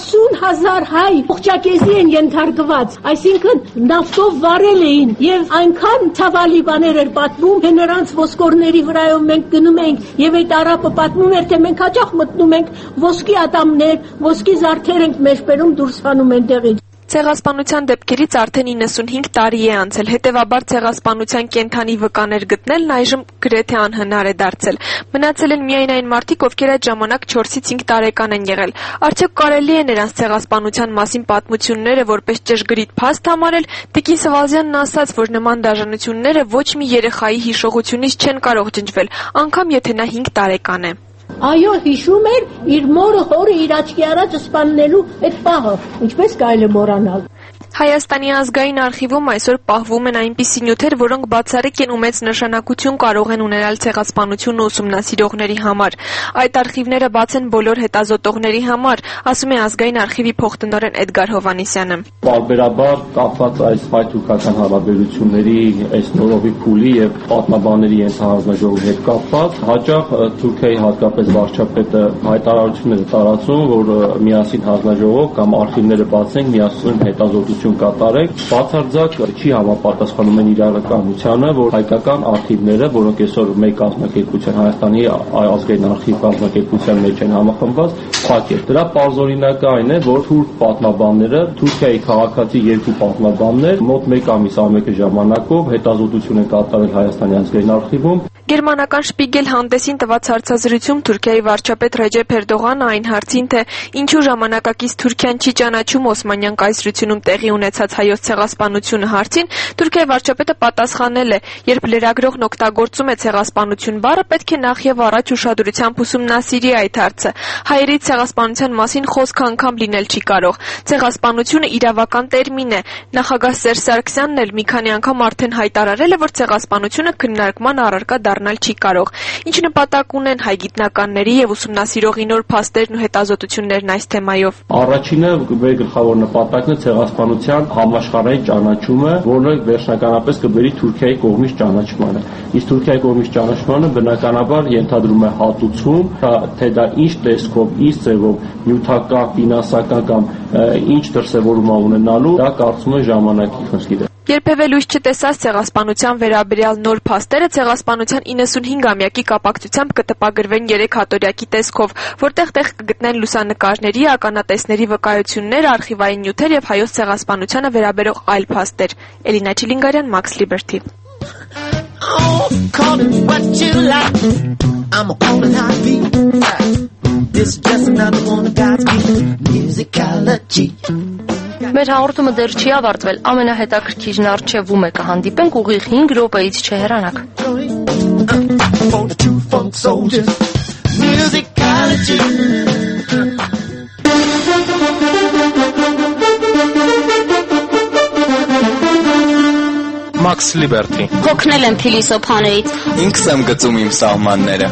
[SPEAKER 13] 40,000 հայ ուղճակեզի են ենթարկված, այսինքն նավթով վարել էին եւ այնքան ցավալի բաներ էր պատմում, թե նրանց ոսկորների վրայով մենք գնում ենք եւ այդ արաբը պատմում էր, թե մենք հաճախ մտնում ենք ոսկի ատամներ, ոսկի զարդեր ենք մեջ բերում, դուրս հանում են տեղից։
[SPEAKER 12] Ցեղասպանության դեպքերից արդեն 95 տարի է անցել, հետևաբար ցեղասպանության կենթանի վկաներ գտնելն այժմ գրեթե անհնար է դարձել։ Մնացել են միայն այն մարդիկ, ովքեր այդ ժամանակ 4-ից 5 տարեկան են եղել։ Արդյոք կարելի է նրանց ցեղասպանության մասին պատմությունները որպես ճշգրիտ փաստ համարել։ Տիկին Սվազյանն ասաց, որ նման դաժանությունները ոչ մի երեխայի հիշողությունից չեն կարող ջնջվել, անգամ եթե նա 5 տարեկան է։
[SPEAKER 13] Այո, հիշում էր իր մորը, հորը իր աչքի առաջ սպանելու այդ պահը, ինչպես կարելի է մոռանալ։
[SPEAKER 12] Հայաստանի ազգային արխիվում այսօր պահվում են այնպիսի նյութեր, որոնք բացառիկ են ու մեծ նշանակություն կարող են ունենալ ցեղասպանությունը ուսումնասիրողների համար։ Այդ արխիվները բաց են բոլոր հետազոտողների համար, ասում է ազգային արխիվի փոխտնօրեն Էդգար Հովհաննիսյանը։
[SPEAKER 14] Պարբերաբար կապված այս հայ-թուրքական հարաբերությունների, այս նորովի փուլի եւ պատմաբանների ենթահանձնաժողովի հետ կապված, հաճախ Թուրքիայի հատկապես վարչապետը հայտարարություններ է տարածում, որ միասին հանձնաժողով կամ արխիվները բացենք, միասին հետազոտություն կատարեք, բացարձակ չի համապատասխանում են իրականությանը, որ հայկական արխիվները, որոնք այսօր մեկ կազմակերպության Հայաստանի ազգային արխիվ կազմակերպության մեջ են համախմբված, փակ է։ Դրա պարզօրինակը այն է, որ թուրք պատմաբանները, Թուրքիայի քաղաքացի երկու պատմաբաններ մոտ 1 ամիս ամեկի ժամանակով հետազոտություն են կատարել Հայաստանի ազգային արխիվում։
[SPEAKER 12] Գերմանական Շպիգել հանդեսին տված հարցազրույցում Թուրքիայի վարչապետ Ռեջեփ Էրդողանը այն հարցին, թե ինչու ժամանակակից Թուրքիան չի ճանաչում Օսմանյան կայսրությունում տեղի ունեցած հայոց ցեղասպանությունը հարցին, Թուրքիայի վարչապետը պատասխանել է, երբ լրագրողն օգտագործում է ցեղասպանություն բառը, պետք է նախ եւ առաջ ուշադրությամբ ուսումնասիրի այդ հարցը։ Հայերի ցեղասպանության մասին խոսք անգամ լինել չի կարող։ Ցեղասպանությունը իրավական տերմին է։ Նախագահ Սերժ Սարգսյանն էլ մի քանի անգամ արդեն հայտարարել է, որ ցեղասպանությունը քննարկման առարկա դառնալ չի կարող։ Ինչ նպատակ ունեն հայ գիտնականների եւ ուսումնասիրողի նոր փաստերն ու հետազոտություններն այս թեմայով։
[SPEAKER 14] Առաջինը մեր գլխավոր նպատակն է ցեղասպանության համաշխարհային ճանաչումը, որը վերջնականապես կբերի Թուրքիայի կողմից ճանաչմանը։ Իսկ Թուրքիայի կողմից ճանաչմանը բնականաբար ենթադրում է հատուցում, թե դա ինչ տեսքով, ինչ ձևով, նյութական, ֆինանսական կամ ինչ դրսևորում ունենալու, դա կարծում եմ ժամանակի խնդիր է։
[SPEAKER 12] Երբևէ լույս չտեսած ցեղասպանության վերաբերյալ նոր փաստերը ցեղասպանության 95-ամյակի կապակցությամբ կտպագրվեն 3 հատորյակի տեսքով, որտեղ տեղ կգտնեն լուսանկարների, ականատեսների վկայություններ, արխիվային նյութեր եւ հայոց ցեղասպանությանը վերաբերող այլ փաստեր։ Էլինա Չիլինգարյան, Max Liberty։
[SPEAKER 3] Մեր հաղորդումը դեռ չի ավարտվել, ամենահետաքրքիրն առջևում է, կհանդիպենք ուղիղ 5 րոպեից չհեռանաք։
[SPEAKER 9] Max Liberty։
[SPEAKER 15] Հոգնել եմ փիլիսոփաներից։
[SPEAKER 10] Ինքս եմ գծում իմ սահմանները։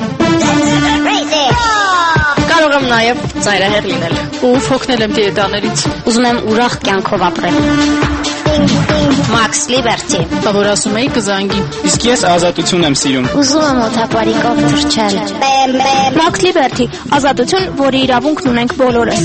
[SPEAKER 15] Կարող եմ նաև ծայրահեղ լինել։
[SPEAKER 6] Ով հոգնել եմ դիետաներից։
[SPEAKER 15] Ուզում եմ ուրախ կյանքով ապրել։ Max Liberty։
[SPEAKER 16] Բա որ ասում էի կզանգի։ Իսկ ես ազատություն եմ սիրում։
[SPEAKER 15] Ուզում եմ օթապարիկով թռչել։
[SPEAKER 2] Max Liberty, ազատություն, որի իրավունքն ունենք բոլորս։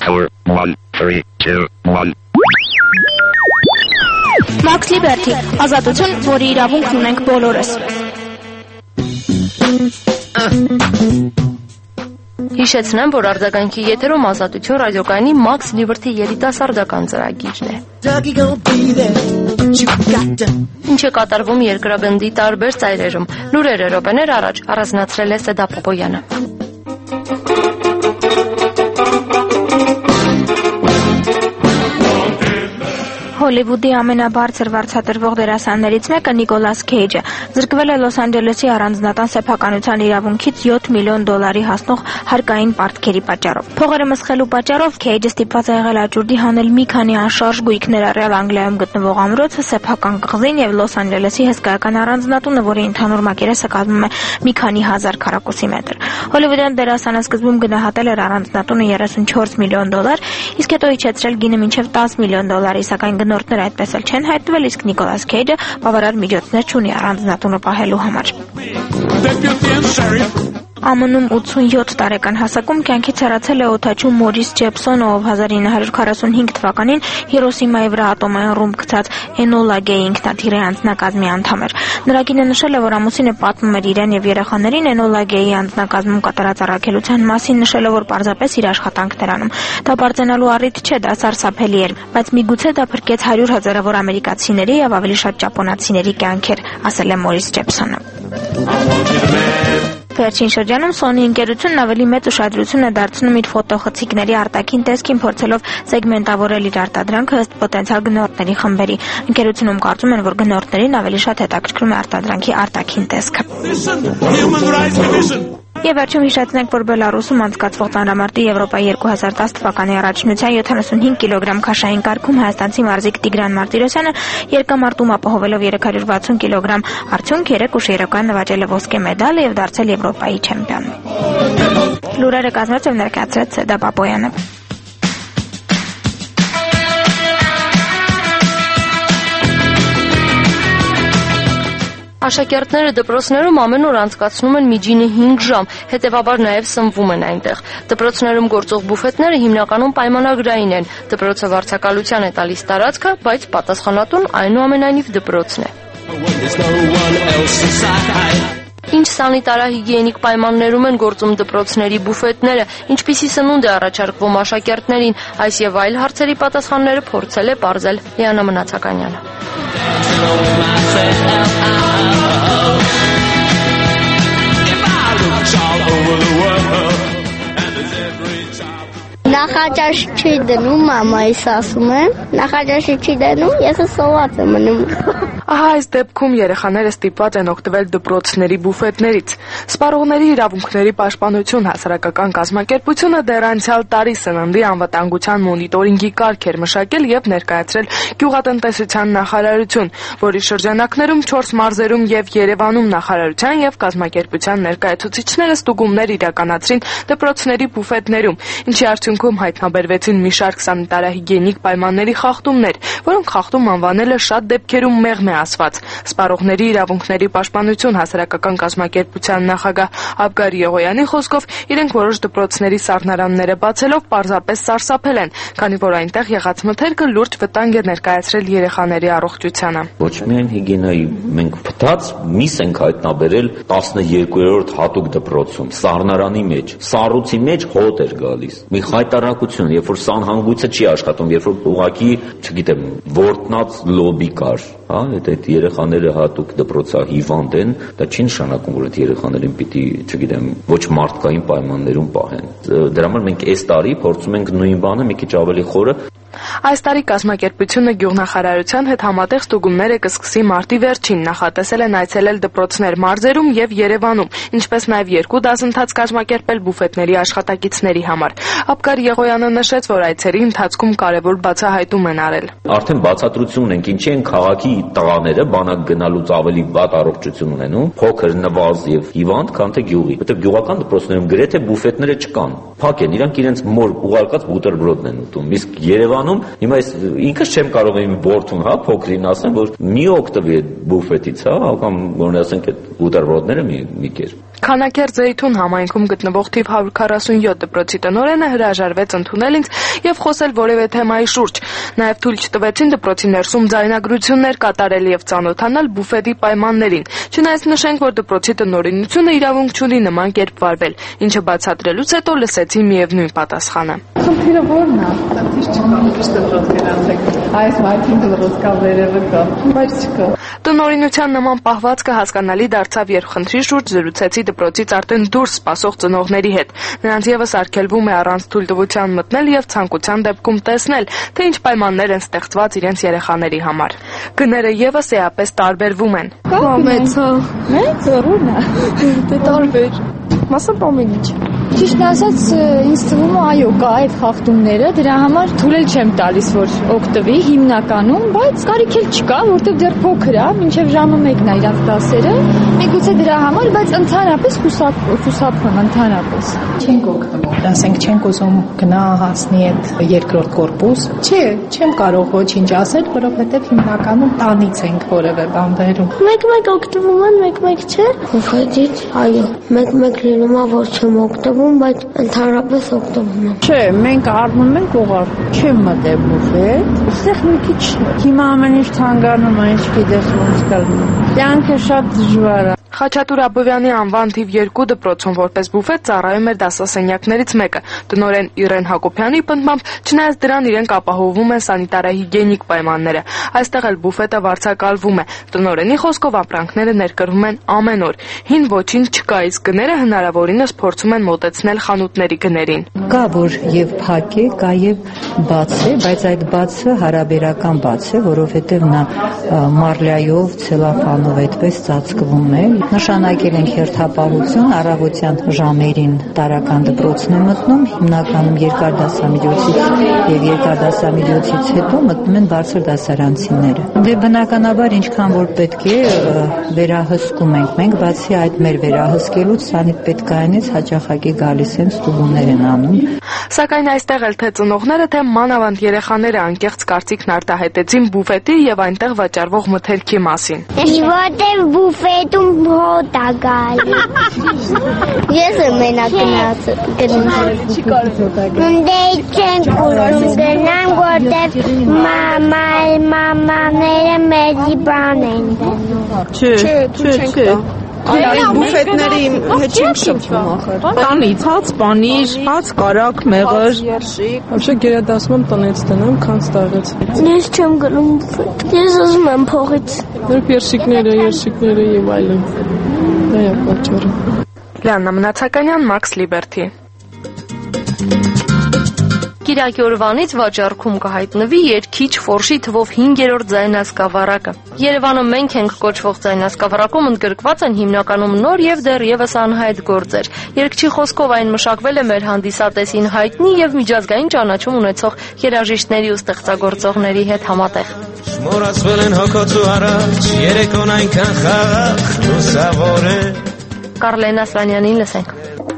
[SPEAKER 17] 4, 1, 3, 2, 1.
[SPEAKER 2] Max Liberty, ազատություն, որի իրավունքն ունենք բոլորս։
[SPEAKER 3] Հիշեցնեմ, որ արձագանքի եթերում ազատություն ռադիոկայանի Max Liberty երիտասարդական ծրագիրն է։ Ինչ է կատարվում երկրագնդի տարբեր ծայրերում։ Լուրերը րոպեներ առաջ առանձնացրել է Սեդա Պոպոյանը։
[SPEAKER 2] Հոլիվուդի ամենաբարձր վարձատրվող դերասաններից մեկը Նիկոլաս Քեյջը զրկվել է Լոս Անջելեսի առանձնատան սեփականության իրավունքից $7 միլիոն հասնող հարկային պարտքերի պատճառով։ Փողերը մսխելու պատճառով Քեյջը ստիպված է եղել աճուրդի հանել մի քանի անշարժ գույքներ առյալ Անգլիայում գտնվող ամրոցը, սեփական կղզին եւ Լոս Անջելեսի հսկայական առանձնատունը, որի ընդհանուր մակերեսը կազմում է մի քանի հազար քառակուսի մետր։ Հոլիվուդյան դերասանը սկզբում գնահատել էր առանձնատունը $34 միլիոն, իսկ հետո իջեցրել գինը մինչև $10 միլիոն, սակայն գնորդները այդպես էլ չեն հայտնվել, իսկ Նիկոլաս Քեյջը բավարար միջոցներ չունի առանձնատունը պահելու համար։ ԱՄՆ-ում 87 տարեկան հասակում կյանքից հեռացել է օդաչու Մորիս Ջեփսոնը, ով 1945 թվականին Հիրոսիմայի վրա ատոմային ռումբ գցած Էնոլա Գեյի ինքնաթիռի անձնակազմի անդամ էր։ Նրա կինը նշել է, որ ամուսինը պատմում էր իրեն եւ երեխաներին Էնոլա Գեյի անձնակազմում կատարած առաքելության մասին, նշել է, որ պարզապես իր աշխատանքն էր անում։ Դա բարձրանալու առիթ չէ, դա սարսափելի էր, բայց միգուցե դա փրկեց 100 հազարավոր ամերիկացիների եւ ավելի շատ ճապոնացիների կյանքեր, ասել է Մորիս Ջեփսոնը։ Վերջին շրջանում Sony ընկերությունն ավելի մեծ ուշադրություն է դարձնում իր ֆոտոխցիկների արտաքին տեսքին, փորձելով սեգմենտավորել իր արտադրանքը ըստ պոտենցիալ գնորդների խմբերի։ Ընկերությունում կարծում են, որ գնորդներին ավելի շատ հետաքրքրում է արտադրանքի արտաքին տեսքը։ Եվ վերջում հիշեցնենք, որ Բելարուսում անցկացվող ծանրամարտի Եվրոպայի 2010 թվականի առաջնության 75 կիլոգրամ քաշային կարգում հայաստանցի մարզիկ Տիգրան Մարտիրոսյանը երկամարտում ապահովելով 360 կիլոգրամ արդյունք 3 ուշ երեկոյան նվաճել է ոսկե մեդալը եւ դարձել Եվրոպայի չեմպիոն։ Լուրերը կազմած եւ ներկայացրեց Սեդա Պապոյանը։
[SPEAKER 3] Աշակերտները դպրոցներում ամեն օր անցկացնում են միջինը 5 ժամ, հետևաբար նաև սնվում են այնտեղ։ Դպրոցներում գործող բուֆետները հիմնականում պայմանագրային են։ Դպրոցը վարձակալության է տալիս տարածքը, բայց պատասխանատուն այնուամենայնիվ դպրոցն է։ Ինչ սանիտարահիգիենիկ պայմաններում են գործում դպրոցների բուֆետները, ինչպիսի սնունդ է առաջարկվում աշակերտներին, այս եւ այլ հարցերի պատասխանները փորձել է պարզել Լիանա Մնացականյանը։
[SPEAKER 18] Նախաճաշ չի դնում, մամայիս ասում եմ, նախաճաշի չի դնում, ես սոված եմ մնում։
[SPEAKER 12] Ահա այս դեպքում երեխաները ստիպված են օգտվել դպրոցների բուֆետներից։ Սպառողների իրավունքների պաշտպանություն հասարակական կազմակերպությունը դեռ անցյալ տարի սննդի անվտանգության մոնիտորինգի կարգ էր մշակել եւ ներկայացրել գյուղատնտեսության նախարարություն, որի շրջանակներում 4 մարզերում եւ Երևանում նախարարության եւ կազմակերպության ներկայացուցիչները ստուգումներ իրականացրին դպրոցների բուֆետներում, ինչի արդյունքում հայտնաբերվեցին մի շարք սանիտարահիգիենիկ պայմանների խախտումներ, որոնք խախտում անվանելը շատ դեպքերում մեղմ է ասված։ Սպառողների իրավունքների պաշտպանություն հասարակական կազմակերպության նախագահ Աբգար Եղոյանի խոսքով իրենք որոշ դպրոցների սառնարանները բացելով պարզապես սարսափել են, քանի որ այնտեղ եղած մթերքը լուրջ վտանգ է ներկայացրել երեխաների առողջությանը։
[SPEAKER 19] Ոչ միայն հիգիենայի, մենք փտած միս ենք հայտնաբերել 12-րդ հատուկ դպրոցում, սառնարանի մեջ, սառույցի մեջ հոտ էր գալիս։ Մի խայտարակություն, երբ որ սանհանգույցը չի աշխատում, երբ որ ուղղակի, չգիտեմ, որտնած լոբի կար, հա, այդ երեխաները հատուկ դպրոցահիվանդ են, դա չի նշանակում, որ այդ երեխաներին պիտի, չգիտեմ, ոչ մարդկային պայմաններում պահեն։ Դրա համար մենք այս տարի փորձում ենք նույն բանը մի քիչ ավելի խորը։
[SPEAKER 12] Այս տարի կազմակերպությունը գյուղնախարարության հետ համատեղ ստուգումները կսկսի մարտի վերջին, նախատեսել են այցելել դպրոցներ մարզերում եւ Երևանում, ինչպես նաեւ 2 դասընթաց կազմակերպել բուֆետների աշխատակիցների համար։ Աբգար Եղոյանը նշեց, որ այցերի ընթացքում կարևոր բացահայտում են արել։
[SPEAKER 19] Արդեն բացատրություն ունենք, ինչի են քաղաքի տղաները բանակ գնալուց ավելի վատ առողջություն ունենում, փոքր, նվազ եւ հիվանդ, քան թե գյուղի, որտեղ գյուղական դպրոցներում գրեթե բուֆետները չկան։ Փակ են, իրանք իրենց մոր ուղարկած բուտերբրոդն են ուտում, իսկ Երևանում հիմա ես ինքս չեմ կարող իմ որդուն, հա, փոքրին ասեմ, որ մի օգտվի այդ բուֆետից, հա, կամ որ ասենք այդ բուտերբրոդները մի կեր։
[SPEAKER 12] Քանաքեր Զեյթուն համայնքում գտնվող թիվ 147 դպրոցի տնօրենը հրաժարվեց ընդունել ինձ եւ խոսել որևէ թեմայի շուրջ։ Նաեւ թույլ չտվեցին դպրոցի ներսում ձայնագրություններ կատարել եւ ծանոթանալ բուֆետի պայմաններին։ Չնայած նշենք, որ դպրոցի տնօրինությունը իրավունք չունի նման կերպ վարվել, ինչը բացատրելուց հետո լսեցի միևնույն պատասխանը։
[SPEAKER 20] Խնդիրը ո՞րն է։ Դից չկա ինչ դպրոց գնացեք։ Այս մայթին դպրոց կա վերևը կա, բայց չկա։
[SPEAKER 12] Տնօրինության նման պահվածքը հասկանալի դարձավ, երբ խնդրի շուրջ զրուցեցի դպրոցից արդեն դուրս սպասող ծնողների հետ։ Նրանց եւս արգելվում է առանց թույլտվության մտնել եւ ցանկության դեպքում տեսնել, թե ինչ պայմաններ են ստեղծված իրենց երեխաների համար։ Գները եւս էապես տարբերվում են։
[SPEAKER 20] Մեծ ո՞րն է։ Դե տարբեր։ Մասը պամենիչ։
[SPEAKER 21] Ճիշտ ասած, ինձ թվում է այո, կա այդ խախտումները, դրա համար թույլ չեմ տալիս, որ օգտվի հիմնականում, բայց կարիք էլ չկա, որտեղ դեռ փոքր է, մինչև ժամը 1-ն է իրանց դասերը։ Միգուցե դրա համար, բայց ընդհանրապես խուսափում ընդհանրապես։
[SPEAKER 20] Չենք օգտվում, ասենք չենք ուզում գնա հասնի այդ երկրորդ կորպուս։ Չէ, չեմ կարող ոչինչ ասել, որովհետև հիմնականում տանից ենք որևէ բան բերում։
[SPEAKER 18] Մեկ-մեկ օգտվում են, մեկ-մեկ չէ։ Բուֆետից, այո, մեկ-մեկ լինում է, որ չեմ օգտվում, բայց ընդհանրապես օգտվում եմ։
[SPEAKER 22] Չէ, մենք առնում ենք ուղարկում։ Չեմ մտել բուֆետ։ Այստեղ մի քիչ հիմա ամեն ինչ թանկանում է, ինչ գիտես ոնց կլինի։ Կյանքը շատ դժվար է։
[SPEAKER 12] Խաչատուր Աբովյանի անվան թիվ 2 դպրոցում որպես բուֆետ ծառայում էր դասասենյակներից մեկը։ Տնօրեն Իրեն Հակոբյանի պնդմամբ, չնայած դրան իրենք ապահովում են սանիտարահիգիենիկ պայմանները, այստեղ էլ բուֆետը վարձակալվում է։ Տնօրենի խոսքով ապրանքները ներկրվում են ամեն օր։ Հին ոչինչ չկա, իսկ գները հնարավորինս փորձում են մոտեցնել խանութների գներին։
[SPEAKER 22] Կա որ եւ փակ է, կա եւ բաց է, բայց այդ բացը հարաբերական բաց է, որովհետեւ նա մարլյայով, ցելոֆանով այդպես ծածկվում է։ Նշանակել ենք հերթապահություն, առավոտյան ժամերին տարական դպրոցն է մտնում, հիմնականում երկար դասամիջոցից եւ երկար դասամիջոցից հետո մտնում են բարձր դասարանցիները։ Դե բնականաբար ինչքան որ պետք է վերահսկում ենք մենք, բացի այդ մեր վերահսկելուց սանիտպետկայանից հաճախակի գալիս են ստուգումներ են անում։
[SPEAKER 12] Սակայն այստեղ էլ թե ծնողները, թե մանավանդ երեխաները անկեղծ կարծիքն արտահայտեցին բուֆետի եւ այնտեղ վաճառվող մթերքի մասին։
[SPEAKER 18] Որտեղ բուֆետում հոտ է գալի։ Ես եմ մենակ գնացել։ Դե չենք ուզում գնանք, որտեղ մամաները մեզի բան են դնում։
[SPEAKER 22] Չէ։ Այդ բուֆետների հետ չենք շփվում ախր։ Տանից հաց, պանիր, հաց, կարակ, մեղր։
[SPEAKER 20] Вообще գերադասում տնից դնեմ, քան ստարեց։
[SPEAKER 18] Ես չեմ գնում բուֆետ։ Ես ուզում եմ փողից։
[SPEAKER 20] Դեռ երշիկները եւ այլն։ Դա է պատճառը։
[SPEAKER 12] Լիաննա Մնացականյան, Max Liberty։ Կիրակի օրվանից վաճառքում կհայտնվի երգիչ Ֆորշի թվով 5-րդ ձայնասկավառակը։ Երևանը մենք ենք կոչվող ձայնասկավառակում ընդգրկված են հիմնականում նոր եւ դեռևս անհայտ գործեր։ Երգչի խոսքով այն մշակվել է մեր հանդիսատեսին հայտնի եւ միջազգային ճանաչում ունեցող երաժիշտների ու ստեղծագործողների հետ համատեղ։
[SPEAKER 1] Մոռացվել են հոգոցու առաջ, երեկոն այնքան խաղաղ, լուսավոր է։
[SPEAKER 3] Կարլեն Ասլանյանին լսենք։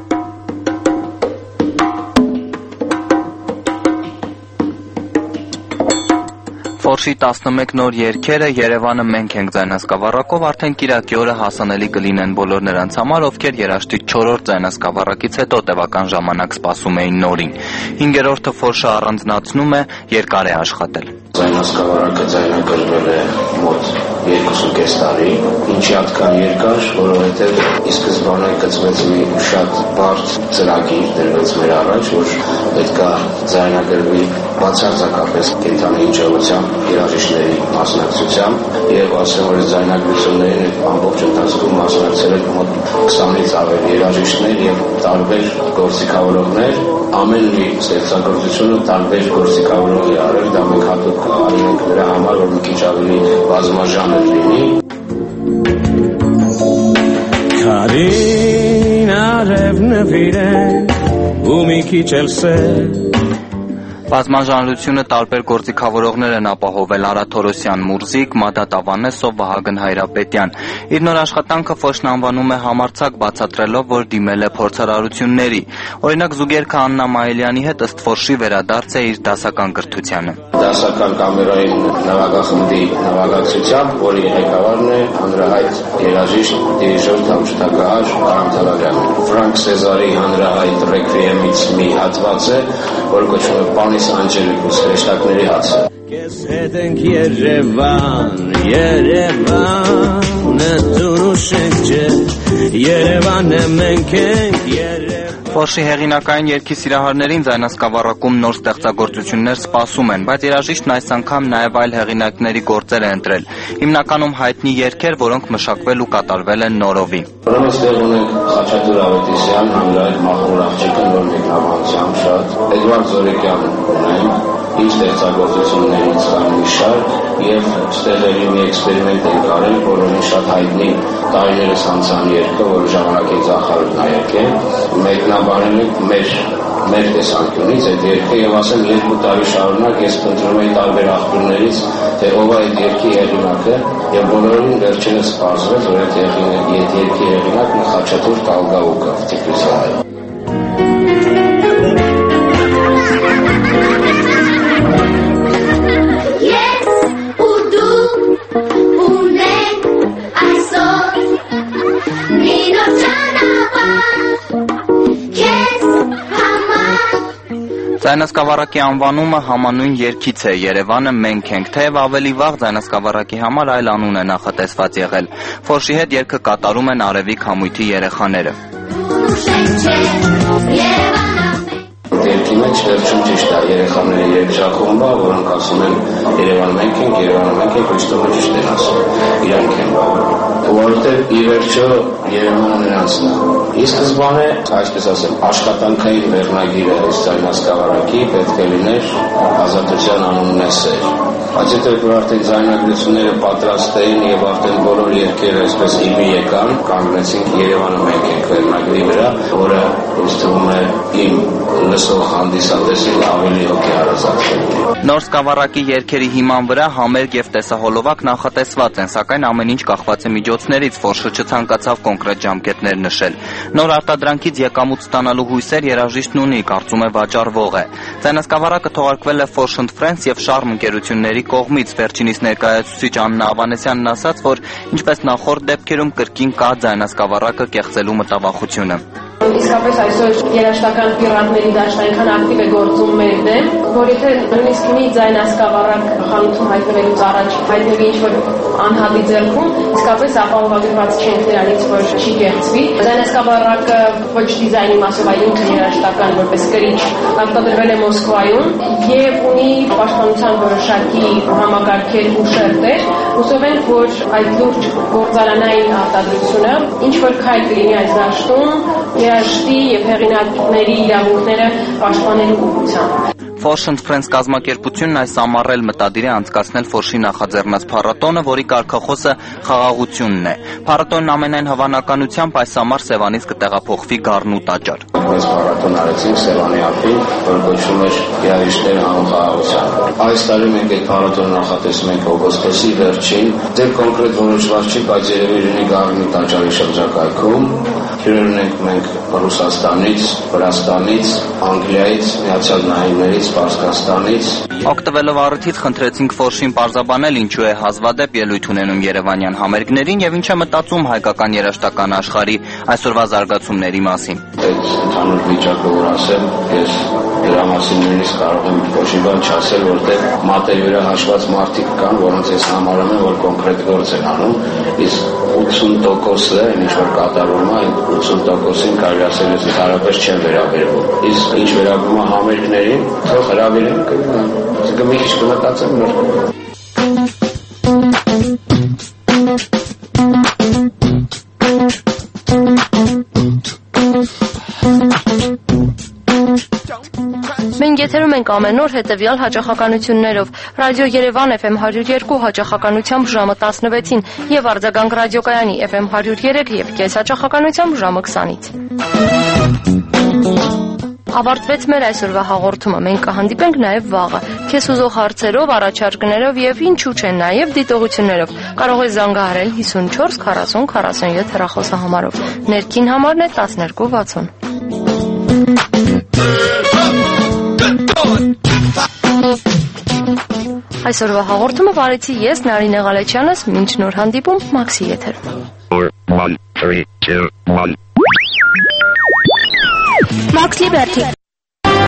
[SPEAKER 10] Ֆորշի 11 նոր երգերը Երևանը մենք ենք ձայնասկավառակով արդեն կիրակի օրը հասանելի կլինեն բոլոր նրանց համար, ովքեր երաշտի 4-րդ ձայնասկավառակից հետո տևական ժամանակ սպասում էին նորին։ 5-րդը Ֆորշը առանձնացնում է, երկար է աշխատել։
[SPEAKER 23] Ձայնասկավառակը ձայնագրվել է մոտ 2.5 տարի, ինչի հատկան երկար, որովհետև ի սկզբանե գծվեց մի շատ բարդ ծրագիր դրվեց մեր առաջ, որ պետք է ձայնագրվի բացարձակապես կենդանի իջողությամբ երաժիշտների մասնակցությամբ եւ ասեմ, որ ձայնագրությունների ամբողջ ընթացքում մասնակցել են մոտ 20-ից ավել երաժիշտներ եւ տարբեր գործիքավորողներ, ամեն մի ստեղծագործությունը տարբեր գործիքավորողի արել, դա մենք հատուկ արել ենք նրա համար, որ մի քիչ ավելի բազմաժանր լինի։
[SPEAKER 1] Քարին արև նվիրեն ու մի քիչ էլ սեր
[SPEAKER 10] Բազմաժանրությունը տարբեր գործիքավորողներ են ապահովել Արա Թորոսյան Մուրզիկ, Մադատ Ավանեսով, Վահագն Հայրապետյան։ Իր նոր աշխատանքը Ֆոշն անվանում է համարձակ, բացատրելով, որ դիմել է փորձարարությունների։ Օրինակ զուգերքը Աննա Մայելյանի հետ ըստ Ֆոշի վերադարձ է իր դասական կրթությանը։
[SPEAKER 23] Դասական կամերային նվագախմբի նվագակցությամբ, որի ղեկավարն է հանրահայտ երաժիշտ դիրիժոր թավշտակահար Արամ Թալարյանը։ Ֆրանկ Սեզարի հանրահայտ ռեկվիեմից մի հատված է, որ կոչվում է Պանիս Անջելիկուս հրեշտակների հացը։
[SPEAKER 1] Կես հետ ենք Երևան, Երևանը ծուրուշենք չէ, Երևանը մենք ենք,
[SPEAKER 10] Ֆոշի հեղինակային երգի սիրահարներին ձայնասկավառակում նոր ստեղծագործություններ սպասում են, բայց երաժիշտն այս անգամ նաև այլ հեղինակների գործեր է ընտրել։ Հիմնականում հայտնի երգեր, որոնք մշակվել ու կատարվել են նորովի։
[SPEAKER 23] Ուրեմն ստեղ ունենք Խաչատուր Ավետիսյան, հանրահայտ Մախմուր աղջիկը, որ մեկնաբանությամբ շատ, Էդվարդ Զորիկյան ունենք, իր ստեղծագործություններից կան մի շարք եւ ստեղերի մի էքսպերիմենտ են կարել, որոնի շատ հայտնի տարիներս անցան երգը, որը ժամանակի Զախարովն է եկել, մեկնաբանել ենք մեր տեսանկյունից այդ երգը եւ ասեմ 2 տարի շարունակ ես փնտրում էի տարբեր աղբյուրներից, թե ով է այդ երգի հեղինակը եւ բոլորին վերջինս պարզվեց, որ այդ երգի հեղինակն Խաչատուր Կալգաուկը Տիգրիսյանը։
[SPEAKER 10] Ձայնասկավառակի անվանումը համանուն երգից է, Երևանը մենք ենք, թեև ավելի վաղ ձայնասկավառակի համար այլ անուն է նախատեսված եղել։ Ֆոշի հետ երգը կատարում են Արևիկ համույթի երեխաները։
[SPEAKER 23] Երգի մեջ վերջում ճիշտ է երեխաների երգչախումբը, որոնք ասում են Երևանը մենք ենք, Երևանը մենք ենք, Քրիստոսը ճիշտ են ասում, իրանք են որովհետև ի վերջո Երևանը նրանցն է։ Ի սկզբանե, այսպես ասեմ, աշխատանքային վերնագիրը ձայնասկավառակի պետք է լիներ Ազատության անունն է սեր։ Բայց հետո որ արդեն ձայնագրությունները պատրաստ էին եւ արդեն բոլոր երգերը այսպես իմի եկան, կանգնեցինք Երևանը մենք ենք վերնագրի վրա, որը ինձ թվում է իմ լսող հանդիսատեսին ավելի հոգեհարազատ։
[SPEAKER 10] Նոր սկավառակի երգերի հիման վրա համերգ եւ տեսահոլովակ նախատեսված են, սակայն ամեն ինչ կախված է միջոցներից, Ֆոշը չցանկացավ կոնկրետ ժամկետներ նշել։ Նոր արտադրանքից եկամուտ ստանալու հույսեր երաժիշտն ունի, կարծում է վաճառվող է։ Ձայնասկավառակը թողարկվել է Ֆոշ and Friends եւ Շարմ ընկերությունների կողմից։ Վերջինիս ներկայացուցիչ Աննա Ավանեսյանն ասաց, որ ինչպես նախորդ դեպքերում կրկին կա ձայնասկավառակը կեղծելու մտավախությունը։
[SPEAKER 4] Իսկապես այսօր երաժշտական պիրանտների դաշտը այնքան ակտիվ է գործում մեր դեմ, որ եթե նույնիսկ մի ձայնասկավառակ խանութում հայտնվելուց առաջ հայտնվի ինչ-որ անհատի ձեռքում, իսկապես ապահովագրված չենք նրանից, որ չի կեղծվի։ Ձայնասկավառակը ոչ դիզայնի մասով, այլ ինքը երաժշտական որպես կրիչ արտադրվել է Մոսկվայում եւ ունի պաշտպանության որոշակի համակարգեր ու շերտեր։ Հուսով ենք, որ այդ լուրջ գործարանային արտադրությունը ինչ-որ քայլ կլինի այս դաշտում երաժշտի եւ հեղինակների իրավունքները պաշտպանելու ուղղությամբ։
[SPEAKER 10] Ֆոշ and Friends կազմակերպությունն այս ամառ մտադիր է անցկացնել Ֆոշի նախաձեռնած փառատոնը, որի կարգախոսը խաղաղությունն է։ Փառատոնն ամենայն հավանականությամբ այս ամառ Սևանից կտեղափոխվի Գառնու տաճար։
[SPEAKER 23] Այս փառատոն արեցինք Սևանի ափին, որ կոչվում էր Երաժիշտների անխաղաղության։ Այս տարի մենք այդ փառատոնը նախատեսում ենք օգոստոսի վերջին։ Դեռ կոնկրետ որոշված չի, բայց երևի լինի Գառնու տաճարի շրջակայքում։ Հյուրեր ունենք մենք Ռուսաստանից, Վրաստանից, Անգլիայից, Միացյալ Նահանգներից, Պարսկաստանից։
[SPEAKER 10] Օգտվելով առիթից խնդրեցինք Ֆոշին պարզաբանել ինչու է հազվադեպ ելույթ ունենում Երևանյան համերգներին եւ ինչ է մտածում հայկական երաժշտական աշխարհի այսօրվա զարգացումների մասին։
[SPEAKER 23] Այդ ընդհանուր վիճակը որ ասեմ, ես դրա մասին նույնիսկ կարող եմ ոչ մի բան չասել, որտեղ մատերի վրա հաշված մարդիկ կան, որոնց ես համարում եմ, որ կոնկրետ գործ են անում, իսկ 80%-ը ինչ որ կատարվում է, այդ 80%-ին կարելի ասել ես հարաբերս չեն վերաբերվում։ Իսկ ինչ վերաբերում է համերգներին, թող հրավիրեն կգնան։ Իսկ մի քիչ կմտածեմ նոր։
[SPEAKER 3] Մենք եթերում ենք ամեն օր հետևյալ հաճախականություններով. Ռադիո Երևան FM 102 հաճախականությամբ ժամը 16-ին եւ արձագանք ռադիոկայանի FM 103 եւ կես հաճախականությամբ ժամը 20-ից։ Ավարտվեց մեր այսօրվա հաղորդումը։ Մենք կհանդիպենք նաև վաղը։ Քեզ ուզող հարցերով, առաջարկներով եւ ինչու՞ չէ նաև դիտողություններով։ Կարող ես զանգահարել 54 40 47 հեռախոսահամարով։ Ներքին համարն է 1260։ Այսօրվա հաղորդումը վարեցի ես Նարինե Ղալեչյանս, մինչ նոր հանդիպում Մաքսի եթերում։
[SPEAKER 17] 4 1 3 2 1
[SPEAKER 2] Max Liberty